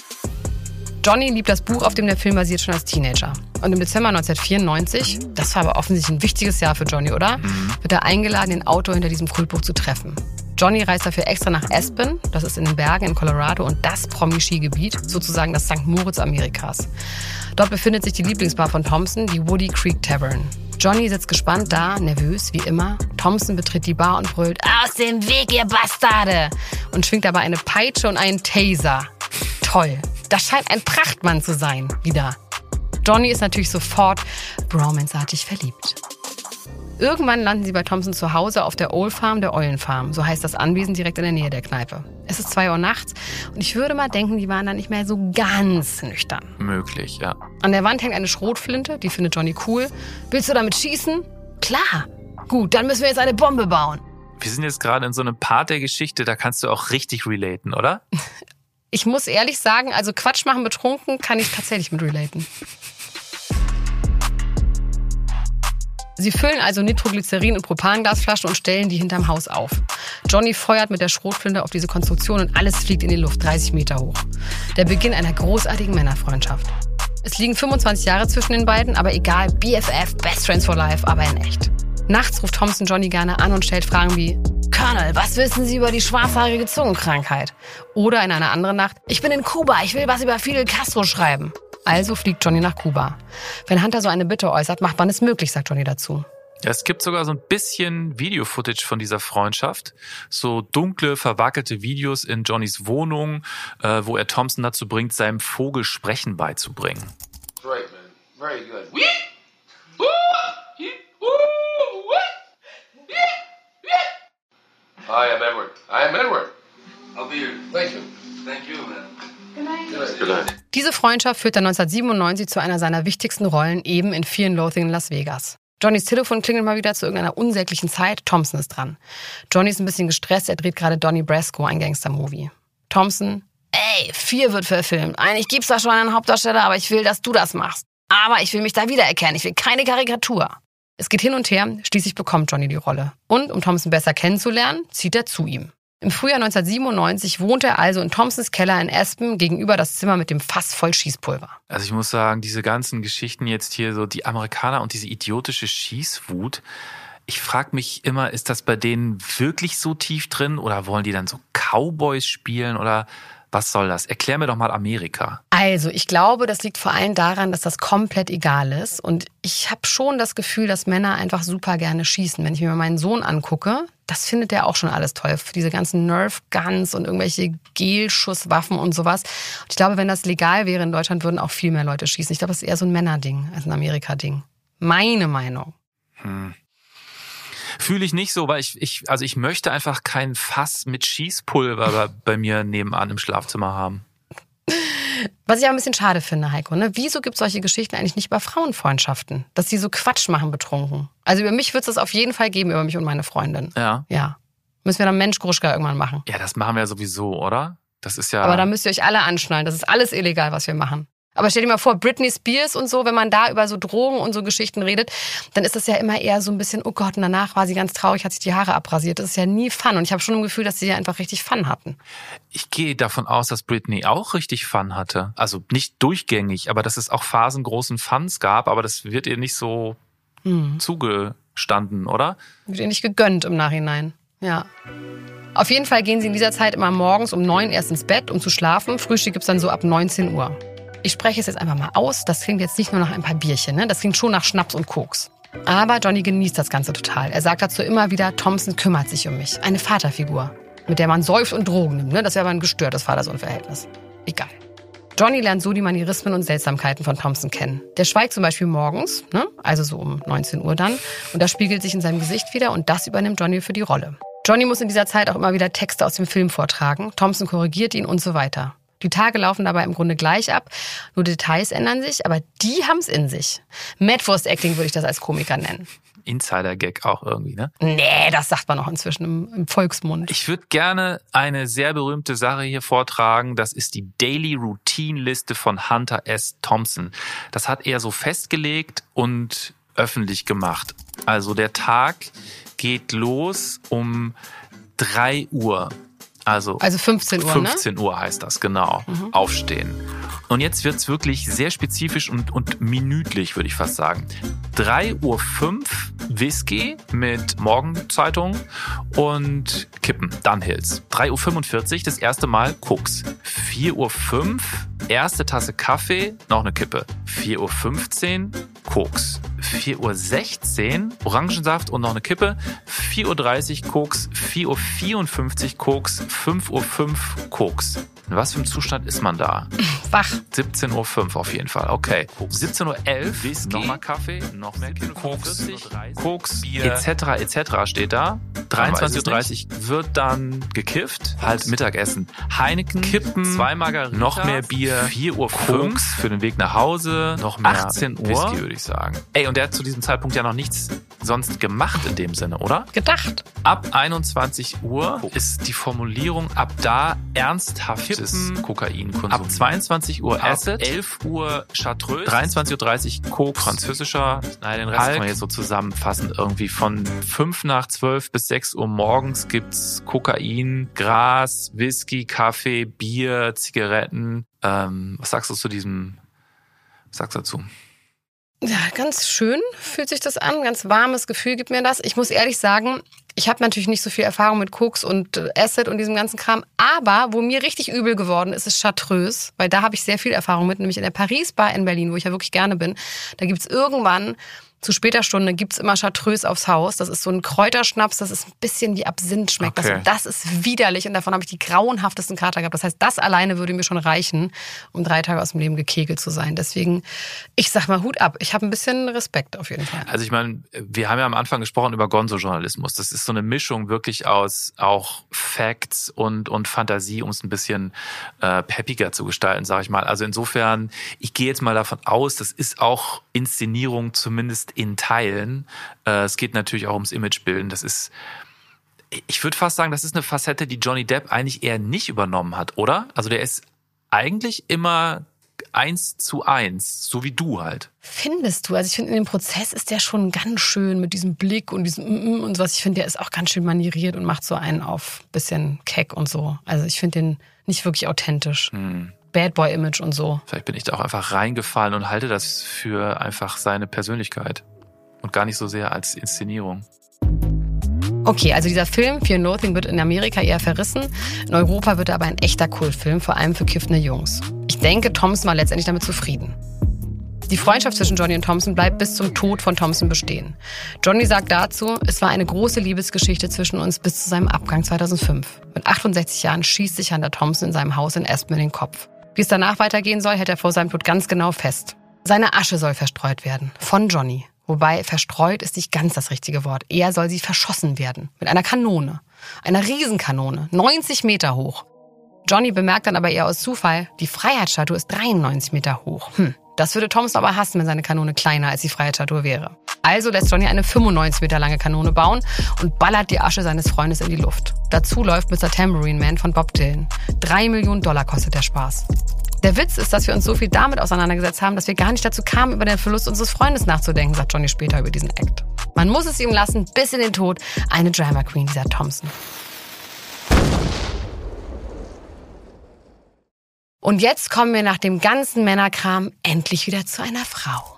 Speaker 1: Johnny liebt das Buch, auf dem der Film basiert, schon als Teenager. Und im Dezember 1994, das war aber offensichtlich ein wichtiges Jahr für Johnny, oder? Wird er eingeladen, den Autor hinter diesem Kultbuch zu treffen. Johnny reist dafür extra nach Aspen, das ist in den Bergen in Colorado und das Promi-Skigebiet, sozusagen das St. Moritz Amerikas. Dort befindet sich die Lieblingsbar von Thompson, die Woody Creek Tavern. Johnny sitzt gespannt da, nervös wie immer. Thompson betritt die Bar und brüllt, aus dem Weg, ihr Bastarde! Und schwingt dabei eine Peitsche und einen Taser. Toll, das scheint ein Prachtmann zu sein, wieder. Johnny ist natürlich sofort bromance-artig verliebt. Irgendwann landen sie bei Thompson zu Hause auf der Old Farm der Eulenfarm. So heißt das Anwesen direkt in der Nähe der Kneipe. Es ist 2 Uhr nachts und ich würde mal denken, die waren dann nicht mehr so ganz nüchtern.
Speaker 2: Möglich, ja.
Speaker 1: An der Wand hängt eine Schrotflinte, die findet Johnny cool. Willst du damit schießen? Klar. Gut, dann müssen wir jetzt eine Bombe bauen.
Speaker 2: Wir sind jetzt gerade in so einem Part der Geschichte, da kannst du auch richtig relaten, oder?
Speaker 1: Ich muss ehrlich sagen, also Quatsch machen betrunken kann ich tatsächlich mit relaten. Sie füllen also Nitroglycerin in Propanglasflaschen und stellen die hinterm Haus auf. Johnny feuert mit der Schrotflinte auf diese Konstruktion und alles fliegt in die Luft, 30 Meter hoch. Der Beginn einer großartigen Männerfreundschaft. Es liegen 25 Jahre zwischen den beiden, aber egal, BFF, Best Friends for Life, aber in echt. Nachts ruft Thompson Johnny gerne an und stellt Fragen wie: Colonel, was wissen Sie über die schwarzhaarige Zungenkrankheit? Oder in einer anderen Nacht: Ich bin in Kuba, ich will was über Fidel Castro schreiben. Also fliegt Johnny nach Kuba. Wenn Hunter so eine Bitte äußert, macht man es möglich, sagt Johnny dazu.
Speaker 2: Ja, es gibt sogar so ein bisschen Video-Footage von dieser Freundschaft. So dunkle, verwackelte Videos in Johnnys Wohnung, wo er Thompson dazu bringt, seinem Vogel Sprechen beizubringen.
Speaker 4: Great, man. Very good. Hi, I'm Edward. I am Edward. I'll be here. Thank you. Thank you, man. Good night.
Speaker 1: Diese Freundschaft führt dann 1997 zu einer seiner wichtigsten Rollen, eben in Fear and Loathing in Las Vegas. Johnnys Telefon klingelt mal wieder zu irgendeiner unsäglichen Zeit. Thompson ist dran. Johnny ist ein bisschen gestresst, er dreht gerade Donnie Brasco, ein Gangster-Movie. Thompson: Ey, 4 wird verfilmt. Eigentlich gibt's da schon einen Hauptdarsteller, aber ich will, dass du das machst. Aber ich will mich da wiedererkennen, ich will keine Karikatur. Es geht hin und her, schließlich bekommt Johnny die Rolle. Und um Thompson besser kennenzulernen, zieht er zu ihm. Im Frühjahr 1997 wohnt er also in Thompsons Keller in Aspen, gegenüber das Zimmer mit dem Fass voll Schießpulver.
Speaker 2: Also ich muss sagen, diese ganzen Geschichten jetzt hier, so die Amerikaner und diese idiotische Schießwut, ich frage mich immer, ist das bei denen wirklich so tief drin oder wollen die dann so Cowboys spielen oder was soll das? Erklär mir doch mal Amerika.
Speaker 1: Also, ich glaube, das liegt vor allem daran, dass das komplett egal ist. Und ich habe schon das Gefühl, dass Männer einfach super gerne schießen. Wenn ich mir meinen Sohn angucke, das findet er auch schon alles toll. Diese ganzen Nerf-Guns und irgendwelche Gelschusswaffen und sowas. Und ich glaube, wenn das legal wäre in Deutschland, würden auch viel mehr Leute schießen. Ich glaube, das ist eher so ein Männerding als ein Amerika-Ding. Meine Meinung.
Speaker 2: Fühle ich nicht so, weil ich möchte einfach kein Fass mit Schießpulver bei mir nebenan im Schlafzimmer haben.
Speaker 1: Was ich aber ein bisschen schade finde, Heiko, ne? Wieso gibt es solche Geschichten eigentlich nicht über Frauenfreundschaften? Dass die so Quatsch machen betrunken. Also über mich wird es das auf jeden Fall geben, über mich und meine Freundin.
Speaker 2: Ja.
Speaker 1: Ja. Müssen wir dann Mensch Gruschka irgendwann machen.
Speaker 2: Ja, das machen wir ja sowieso, oder? Das ist ja...
Speaker 1: Aber da müsst ihr euch alle anschnallen. Das ist alles illegal, was wir machen. Aber stell dir mal vor, Britney Spears und so, wenn man da über so Drogen und so Geschichten redet, dann ist das ja immer eher so ein bisschen, oh Gott, und danach war sie ganz traurig, hat sich die Haare abrasiert. Das ist ja nie Fun. Und ich habe schon ein Gefühl, dass sie ja einfach richtig Fun hatten.
Speaker 2: Ich gehe davon aus, dass Britney auch richtig Fun hatte. Also nicht durchgängig, aber dass es auch phasengroßen Funs gab. Aber das wird ihr nicht so zugestanden, oder?
Speaker 1: Wird ihr nicht gegönnt im Nachhinein. Ja. Auf jeden Fall gehen sie in dieser Zeit immer morgens um 9 erst ins Bett, um zu schlafen. Frühstück gibt's dann so ab 19 Uhr. Ich spreche es jetzt einfach mal aus. Das klingt jetzt nicht nur nach ein paar Bierchen, ne? Das klingt schon nach Schnaps und Koks. Aber Johnny genießt das Ganze total. Er sagt dazu immer wieder, Thompson kümmert sich um mich. Eine Vaterfigur, mit der man säuft und Drogen nimmt. Ne? Das wäre aber ein gestörtes Vater-Sohn-Verhältnis. Egal. Johnny lernt so die Manierismen und Seltsamkeiten von Thompson kennen. Der schweigt zum Beispiel morgens, ne? Also so um 19 Uhr dann. Und das spiegelt sich in seinem Gesicht wieder und das übernimmt Johnny für die Rolle. Johnny muss in dieser Zeit auch immer wieder Texte aus dem Film vortragen. Thompson korrigiert ihn und so weiter. Die Tage laufen dabei im Grunde gleich ab, nur Details ändern sich, aber die haben's in sich. Madwurst-Acting würde ich das als Komiker nennen.
Speaker 2: Insider-Gag auch irgendwie, ne?
Speaker 1: Nee, das sagt man auch inzwischen im Volksmund.
Speaker 2: Ich würde gerne eine sehr berühmte Sache hier vortragen. Das ist die Daily Routine-Liste von Hunter S. Thompson. Das hat er so festgelegt und öffentlich gemacht. Also der Tag geht los um 3 Uhr. Also
Speaker 1: 15 Uhr,
Speaker 2: 15 Uhr heißt das, genau. Aufstehen. Und jetzt wird's wirklich sehr spezifisch und minütlich, würde ich fast sagen. 3:05 Uhr Whisky mit Morgenzeitung und Kippen, Dunhills. 3:45 Uhr das erste Mal Koks. 4:05 Uhr erste Tasse Kaffee, noch eine Kippe. 4:15 Uhr Koks. 4:16 Uhr Orangensaft und noch eine Kippe. 4:30 Uhr Koks. 4:54 Uhr Koks. 5:05 Uhr Koks. In was für einem Zustand ist man da?
Speaker 1: Wach.
Speaker 2: 17:05 Uhr auf jeden Fall, okay. 17:11 Uhr Whisky, nochmal Kaffee, noch mehr Koks, Bier, etc. steht da. 23:30 Uhr wird dann gekifft, halt Mittagessen. Heineken, Kippen, 2 Margarita, noch mehr Bier, 4:05 Uhr Koks für den Weg nach Hause, noch mehr 18 Uhr Whisky, würde ich sagen. Ey, und der hat zu diesem Zeitpunkt ja noch nichts sonst gemacht in dem Sinne, oder?
Speaker 1: Gedacht.
Speaker 2: Ab 21 Uhr ist die Formulierung ab da ernsthaftes Kokainkonsum. Ab 22 Uhr Acid, 11 Uhr Chartreuse, 23:30 Uhr Coke, französischer, den Rest kann man jetzt so zusammenfassen. Irgendwie von 5:12 bis 6 Uhr morgens gibt's Kokain, Gras, Whisky, Kaffee, Bier, Zigaretten. Was sagst du zu diesem? Was sagst du dazu?
Speaker 1: Ja, ganz schön fühlt sich das an. Ganz warmes Gefühl gibt mir das. Ich muss ehrlich sagen, ich habe natürlich nicht so viel Erfahrung mit Koks und Acid und diesem ganzen Kram. Aber wo mir richtig übel geworden ist, ist Chartreuse. Weil da habe ich sehr viel Erfahrung mit. Nämlich in der Paris Bar in Berlin, wo ich ja wirklich gerne bin. Da gibt's irgendwann... Zu später Stunde gibt's immer Chartreuse aufs Haus. Das ist so ein Kräuterschnaps, das ist ein bisschen wie Absinth schmeckt.
Speaker 2: Okay.
Speaker 1: Das ist widerlich und davon habe ich die grauenhaftesten Kater gehabt. Das heißt, das alleine würde mir schon reichen, um 3 Tage aus dem Leben gekegelt zu sein. Deswegen, ich sag mal Hut ab. Ich habe ein bisschen Respekt auf jeden Fall.
Speaker 2: Also ich meine, wir haben ja am Anfang gesprochen über Gonzo-Journalismus. Das ist so eine Mischung wirklich aus auch Facts und Fantasie, um es ein bisschen peppiger zu gestalten, sage ich mal. Also insofern, ich gehe jetzt mal davon aus, das ist auch Inszenierung zumindest in Teilen. Es geht natürlich auch ums Imagebilden. Das ist, ich würde fast sagen, das ist eine Facette, die Johnny Depp eigentlich eher nicht übernommen hat, oder? Also der ist eigentlich immer 1:1, so wie du halt.
Speaker 1: Findest du? Also ich finde, in dem Prozess ist der schon ganz schön mit diesem Blick und diesem und sowas. Ich finde, der ist auch ganz schön manieriert und macht so einen auf bisschen keck und so. Also ich finde den nicht wirklich authentisch. Bad Boy Image und so.
Speaker 2: Vielleicht bin ich da auch einfach reingefallen und halte das für einfach seine Persönlichkeit und gar nicht so sehr als Inszenierung.
Speaker 1: Okay, also dieser Film Fear Nothing wird in Amerika eher verrissen. In Europa wird er aber ein echter Kultfilm, vor allem für kiffende Jungs. Ich denke, Thompson war letztendlich damit zufrieden. Die Freundschaft zwischen Johnny und Thompson bleibt bis zum Tod von Thompson bestehen. Johnny sagt dazu, es war eine große Liebesgeschichte zwischen uns bis zu seinem Abgang 2005. Mit 68 Jahren schießt sich Hunter Thompson in seinem Haus in Aspen in den Kopf. Wie es danach weitergehen soll, hält er vor seinem Tod ganz genau fest. Seine Asche soll verstreut werden. Von Johnny. Wobei verstreut ist nicht ganz das richtige Wort. Eher soll sie verschossen werden. Mit einer Kanone. Einer Riesenkanone. 90 Meter hoch. Johnny bemerkt dann aber eher aus Zufall, die Freiheitsstatue ist 93 Meter hoch. Das würde Thompson aber hassen, wenn seine Kanone kleiner als die Freiheitsstatue wäre. Also lässt Johnny eine 95 Meter lange Kanone bauen und ballert die Asche seines Freundes in die Luft. Dazu läuft Mr. Tambourine Man von Bob Dylan. $3 Millionen kostet der Spaß. Der Witz ist, dass wir uns so viel damit auseinandergesetzt haben, dass wir gar nicht dazu kamen, über den Verlust unseres Freundes nachzudenken, sagt Johnny später über diesen Act. Man muss es ihm lassen, bis in den Tod. Eine Drama Queen, dieser Thompson. Und jetzt kommen wir nach dem ganzen Männerkram endlich wieder zu einer Frau.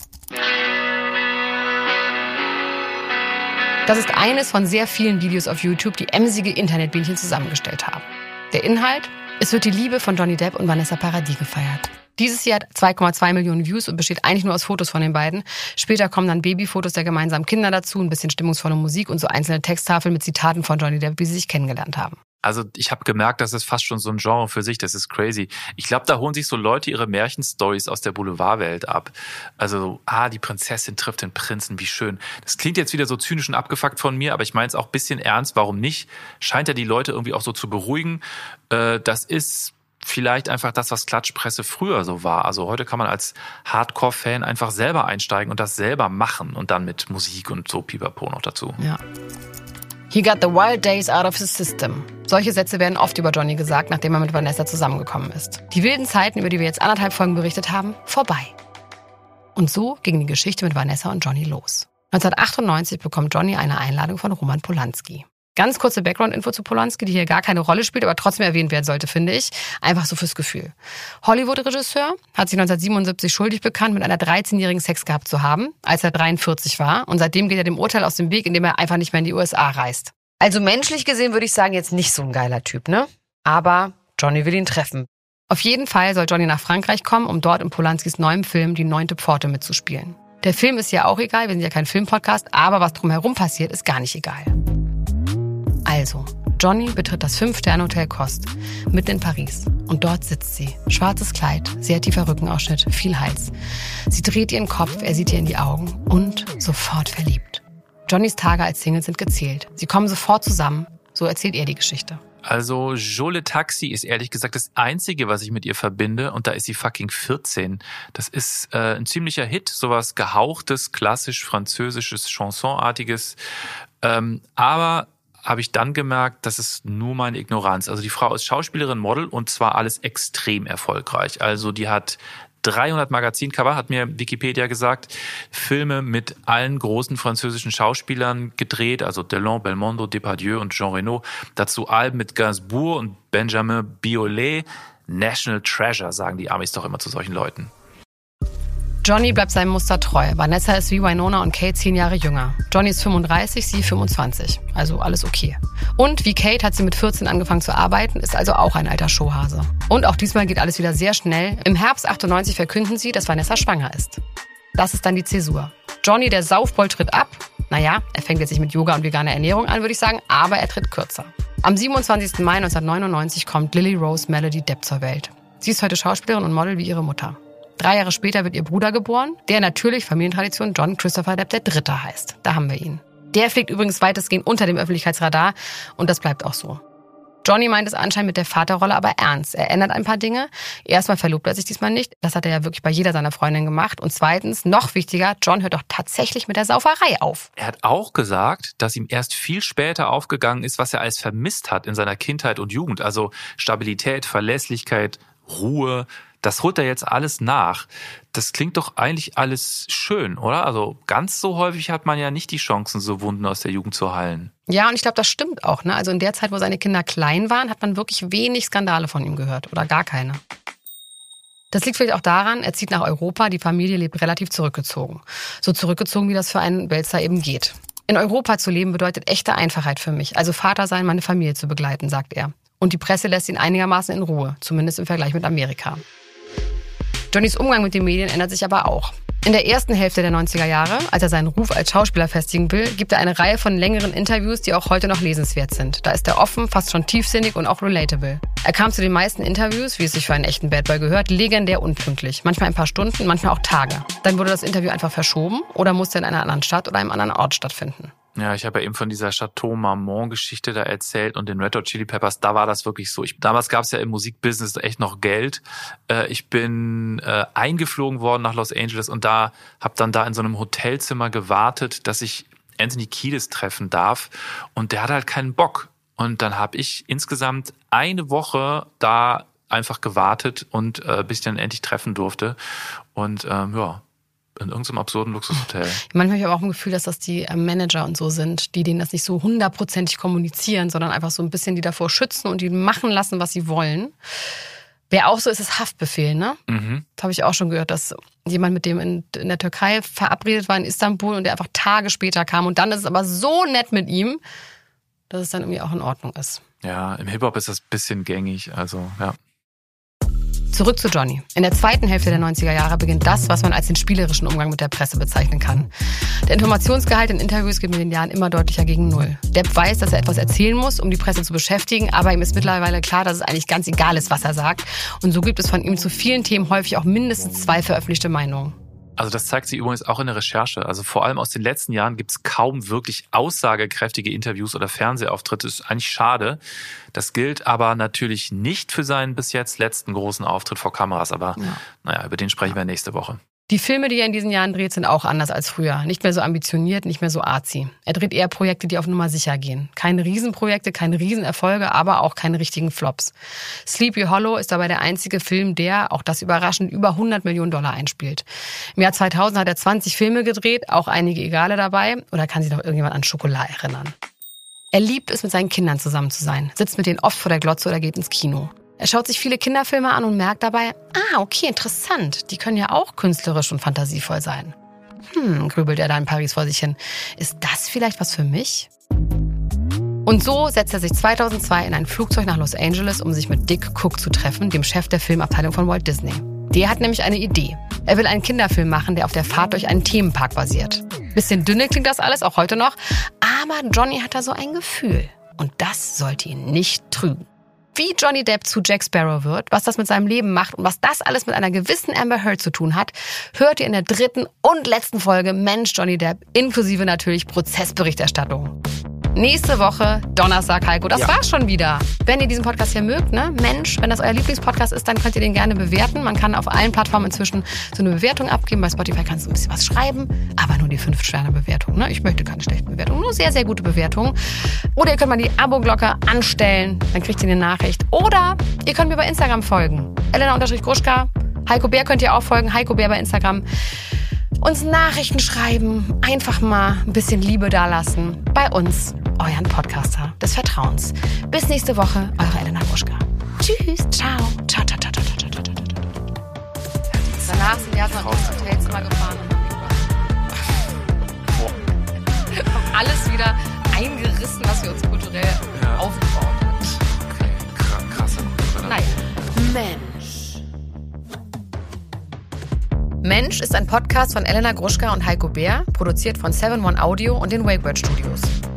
Speaker 1: Das ist eines von sehr vielen Videos auf YouTube, die emsige Internetbienchen zusammengestellt haben. Der Inhalt? Es wird die Liebe von Johnny Depp und Vanessa Paradis gefeiert. Dieses Jahr hat 2,2 Millionen Views und besteht eigentlich nur aus Fotos von den beiden. Später kommen dann Babyfotos der gemeinsamen Kinder dazu, ein bisschen stimmungsvolle Musik und so einzelne Texttafeln mit Zitaten von Johnny Depp, wie sie sich kennengelernt haben.
Speaker 2: Also ich habe gemerkt, das ist fast schon so ein Genre für sich, das ist crazy. Ich glaube, da holen sich so Leute ihre Märchenstories aus der Boulevardwelt ab. Also, die Prinzessin trifft den Prinzen, wie schön. Das klingt jetzt wieder so zynisch und abgefuckt von mir, aber ich meine es auch ein bisschen ernst, warum nicht? Scheint ja die Leute irgendwie auch so zu beruhigen. Das ist vielleicht einfach das, was Klatschpresse früher so war. Also heute kann man als Hardcore-Fan einfach selber einsteigen und das selber machen und dann mit Musik und so Pipapo noch dazu.
Speaker 1: Ja. He got the wild days out of his system. Solche Sätze werden oft über Johnny gesagt, nachdem er mit Vanessa zusammengekommen ist. Die wilden Zeiten, über die wir jetzt 1,5 Folgen berichtet haben, vorbei. Und so ging die Geschichte mit Vanessa und Johnny los. 1998 bekommt Johnny eine Einladung von Roman Polanski. Ganz kurze Background-Info zu Polanski, die hier gar keine Rolle spielt, aber trotzdem erwähnt werden sollte, finde ich. Einfach so fürs Gefühl. Hollywood-Regisseur, hat sich 1977 schuldig bekannt, mit einer 13-jährigen Sex gehabt zu haben, als er 43 war. Und seitdem geht er dem Urteil aus dem Weg, indem er einfach nicht mehr in die USA reist. Also menschlich gesehen würde ich sagen, jetzt nicht so ein geiler Typ, ne? Aber Johnny will ihn treffen. Auf jeden Fall soll Johnny nach Frankreich kommen, um dort in Polanskis neuem Film Die 9. Pforte mitzuspielen. Der Film ist ja auch egal, wir sind ja kein Filmpodcast, aber was drumherum passiert, ist gar nicht egal. Also, Johnny betritt das 5-Sterne-Hotel Coste, mitten in Paris. Und dort sitzt sie. Schwarzes Kleid, sehr tiefer Rückenausschnitt, viel Hals. Sie dreht ihren Kopf, er sieht ihr in die Augen und sofort verliebt. Johnnys Tage als Single sind gezählt. Sie kommen sofort zusammen, so erzählt er die Geschichte.
Speaker 2: Also Jole Taxi ist ehrlich gesagt das Einzige, was ich mit ihr verbinde. Und da ist sie fucking 14. Das ist ein ziemlicher Hit, sowas gehauchtes, klassisch französisches, Chansonartiges. Aber habe ich dann gemerkt, das ist nur meine Ignoranz. Also die Frau ist Schauspielerin, Model und zwar alles extrem erfolgreich. Also die hat 300 Magazincover, hat mir Wikipedia gesagt, Filme mit allen großen französischen Schauspielern gedreht, also Delon, Belmondo, Depardieu und Jean Reno. Dazu Alben mit Gainsbourg und Benjamin Biolay. National Treasure, sagen die Amis doch immer zu solchen Leuten.
Speaker 1: Johnny bleibt seinem Muster treu. Vanessa ist wie Winona und Kate 10 Jahre jünger. Johnny ist 35, sie 25. Also alles okay. Und wie Kate hat sie mit 14 angefangen zu arbeiten, ist also auch ein alter Showhase. Und auch diesmal geht alles wieder sehr schnell. Im Herbst 98 verkünden sie, dass Vanessa schwanger ist. Das ist dann die Zäsur. Johnny, der Saufbold, tritt ab. Naja, er fängt jetzt nicht mit Yoga und veganer Ernährung an, würde ich sagen, aber er tritt kürzer. Am 27. Mai 1999 kommt Lily Rose Melody Depp zur Welt. Sie ist heute Schauspielerin und Model wie ihre Mutter. 3 Jahre später wird ihr Bruder geboren, der natürlich Familientradition John Christopher Depp III. Heißt. Da haben wir ihn. Der fliegt übrigens weitestgehend unter dem Öffentlichkeitsradar und das bleibt auch so. Johnny meint es anscheinend mit der Vaterrolle aber ernst. Er ändert ein paar Dinge. Erstmal verlobt er sich diesmal nicht. Das hat er ja wirklich bei jeder seiner Freundinnen gemacht. Und zweitens, noch wichtiger, John hört doch tatsächlich mit der Sauferei auf.
Speaker 2: Er hat auch gesagt, dass ihm erst viel später aufgegangen ist, was er alles vermisst hat in seiner Kindheit und Jugend. Also Stabilität, Verlässlichkeit, Ruhe. Das holt er jetzt alles nach. Das klingt doch eigentlich alles schön, oder? Also ganz so häufig hat man ja nicht die Chancen, so Wunden aus der Jugend zu heilen.
Speaker 1: Ja, und ich glaube, das stimmt auch. Ne? Also in der Zeit, wo seine Kinder klein waren, hat man wirklich wenig Skandale von ihm gehört. Oder gar keine. Das liegt vielleicht auch daran, er zieht nach Europa, die Familie lebt relativ zurückgezogen. So zurückgezogen, wie das für einen Weltstar eben geht. In Europa zu leben bedeutet echte Einfachheit für mich. Also Vater sein, meine Familie zu begleiten, sagt er. Und die Presse lässt ihn einigermaßen in Ruhe, zumindest im Vergleich mit Amerika. Johnnys Umgang mit den Medien ändert sich aber auch. In der ersten Hälfte der 90er Jahre, als er seinen Ruf als Schauspieler festigen will, gibt er eine Reihe von längeren Interviews, die auch heute noch lesenswert sind. Da ist er offen, fast schon tiefsinnig und auch relatable. Er kam zu den meisten Interviews, wie es sich für einen echten Bad Boy gehört, legendär unpünktlich. Manchmal ein paar Stunden, manchmal auch Tage. Dann wurde das Interview einfach verschoben oder musste in einer anderen Stadt oder einem anderen Ort stattfinden.
Speaker 2: Ja, ich habe ja eben von dieser Chateau Marmont-Geschichte da erzählt und den Red Hot Chili Peppers, da war das wirklich so. Damals gab es ja im Musikbusiness echt noch Geld. Ich bin eingeflogen worden nach Los Angeles und habe dann da in so einem Hotelzimmer gewartet, dass ich Anthony Kiedis treffen darf. Und der hatte halt keinen Bock. Und dann habe ich insgesamt eine Woche da einfach gewartet und bis ich dann endlich treffen durfte. Und in irgendeinem absurden Luxushotel.
Speaker 1: Manchmal habe ich aber auch ein Gefühl, dass das die Manager und so sind, die denen das nicht so 100% kommunizieren, sondern einfach so ein bisschen die davor schützen und die machen lassen, was sie wollen. Wer auch so ist, ist Haftbefehl, ne? Mhm. Das habe ich auch schon gehört, dass jemand mit dem in der Türkei verabredet war in Istanbul und der einfach Tage später kam. Und dann ist es aber so nett mit ihm, dass es dann irgendwie auch in Ordnung ist.
Speaker 2: Ja, im Hip-Hop ist das ein bisschen gängig, also ja.
Speaker 1: Zurück zu Johnny. In der zweiten Hälfte der 90er Jahre beginnt das, was man als den spielerischen Umgang mit der Presse bezeichnen kann. Der Informationsgehalt in Interviews geht mit den Jahren immer deutlicher gegen Null. Depp weiß, dass er etwas erzählen muss, um die Presse zu beschäftigen, aber ihm ist mittlerweile klar, dass es eigentlich ganz egal ist, was er sagt. Und so gibt es von ihm zu vielen Themen häufig auch mindestens 2 veröffentlichte Meinungen.
Speaker 2: Also das zeigt sich übrigens auch in der Recherche. Also vor allem aus den letzten Jahren gibt es kaum wirklich aussagekräftige Interviews oder Fernsehauftritte. Das ist eigentlich schade. Das gilt aber natürlich nicht für seinen bis jetzt letzten großen Auftritt vor Kameras. Aber naja, über den sprechen wir nächste Woche. Die Filme, die er in diesen Jahren dreht, sind auch anders als früher. Nicht mehr so ambitioniert, nicht mehr so arzi. Er dreht eher Projekte, die auf Nummer sicher gehen. Keine Riesenprojekte, keine Riesenerfolge, aber auch keine richtigen Flops. Sleepy Hollow ist dabei der einzige Film, der, auch das überraschend, über $100 Millionen einspielt. Im Jahr 2000 hat er 20 Filme gedreht, auch einige Egale dabei. Oder kann sich noch irgendjemand an Schokolade erinnern? Er liebt es, mit seinen Kindern zusammen zu sein, sitzt mit denen oft vor der Glotze oder geht ins Kino. Er schaut sich viele Kinderfilme an und merkt dabei, okay, interessant, die können ja auch künstlerisch und fantasievoll sein. Grübelt er da in Paris vor sich hin. Ist das vielleicht was für mich? Und so setzt er sich 2002 in ein Flugzeug nach Los Angeles, um sich mit Dick Cook zu treffen, dem Chef der Filmabteilung von Walt Disney. Der hat nämlich eine Idee. Er will einen Kinderfilm machen, der auf der Fahrt durch einen Themenpark basiert. Bisschen dünne klingt das alles, auch heute noch. Aber Johnny hat da so ein Gefühl. Und das sollte ihn nicht trügen. Wie Johnny Depp zu Jack Sparrow wird, was das mit seinem Leben macht und was das alles mit einer gewissen Amber Heard zu tun hat, hört ihr in der 3. und letzten Folge Mensch Johnny Depp, inklusive natürlich Prozessberichterstattung. Nächste Woche, Donnerstag, Heiko. Das war's schon wieder. Wenn ihr diesen Podcast hier mögt, ne? Mensch, wenn das euer Lieblingspodcast ist, dann könnt ihr den gerne bewerten. Man kann auf allen Plattformen inzwischen so eine Bewertung abgeben. Bei Spotify kannst du ein bisschen was schreiben, aber nur die 5-Sterne-Bewertung. Ne? Ich möchte keine schlechten Bewertungen, nur sehr, sehr gute Bewertungen. Oder ihr könnt mal die Abo-Glocke anstellen, dann kriegt ihr eine Nachricht. Oder ihr könnt mir bei Instagram folgen. Elena_Gruschka. Heiko Bär könnt ihr auch folgen. Heiko Bär bei Instagram. Uns Nachrichten schreiben, einfach mal ein bisschen Liebe dalassen. Bei uns, euren Podcaster des Vertrauens. Bis nächste Woche, eure Elena Gruschka. Tschüss, ciao. Ciao, ciao, ciao, ciao, ciao, ciao, ciao.
Speaker 1: Danach sind wir erstmal ins Hotelzimmer gefahren und haben alles wieder eingerissen, was wir uns kulturell aufgebaut haben.
Speaker 2: Okay, krasser Kulturell.
Speaker 1: Naja. Mensch ist ein Podcast von Elena Gruschka und Heiko Bär, produziert von 7-One Audio und den Wakeword Studios.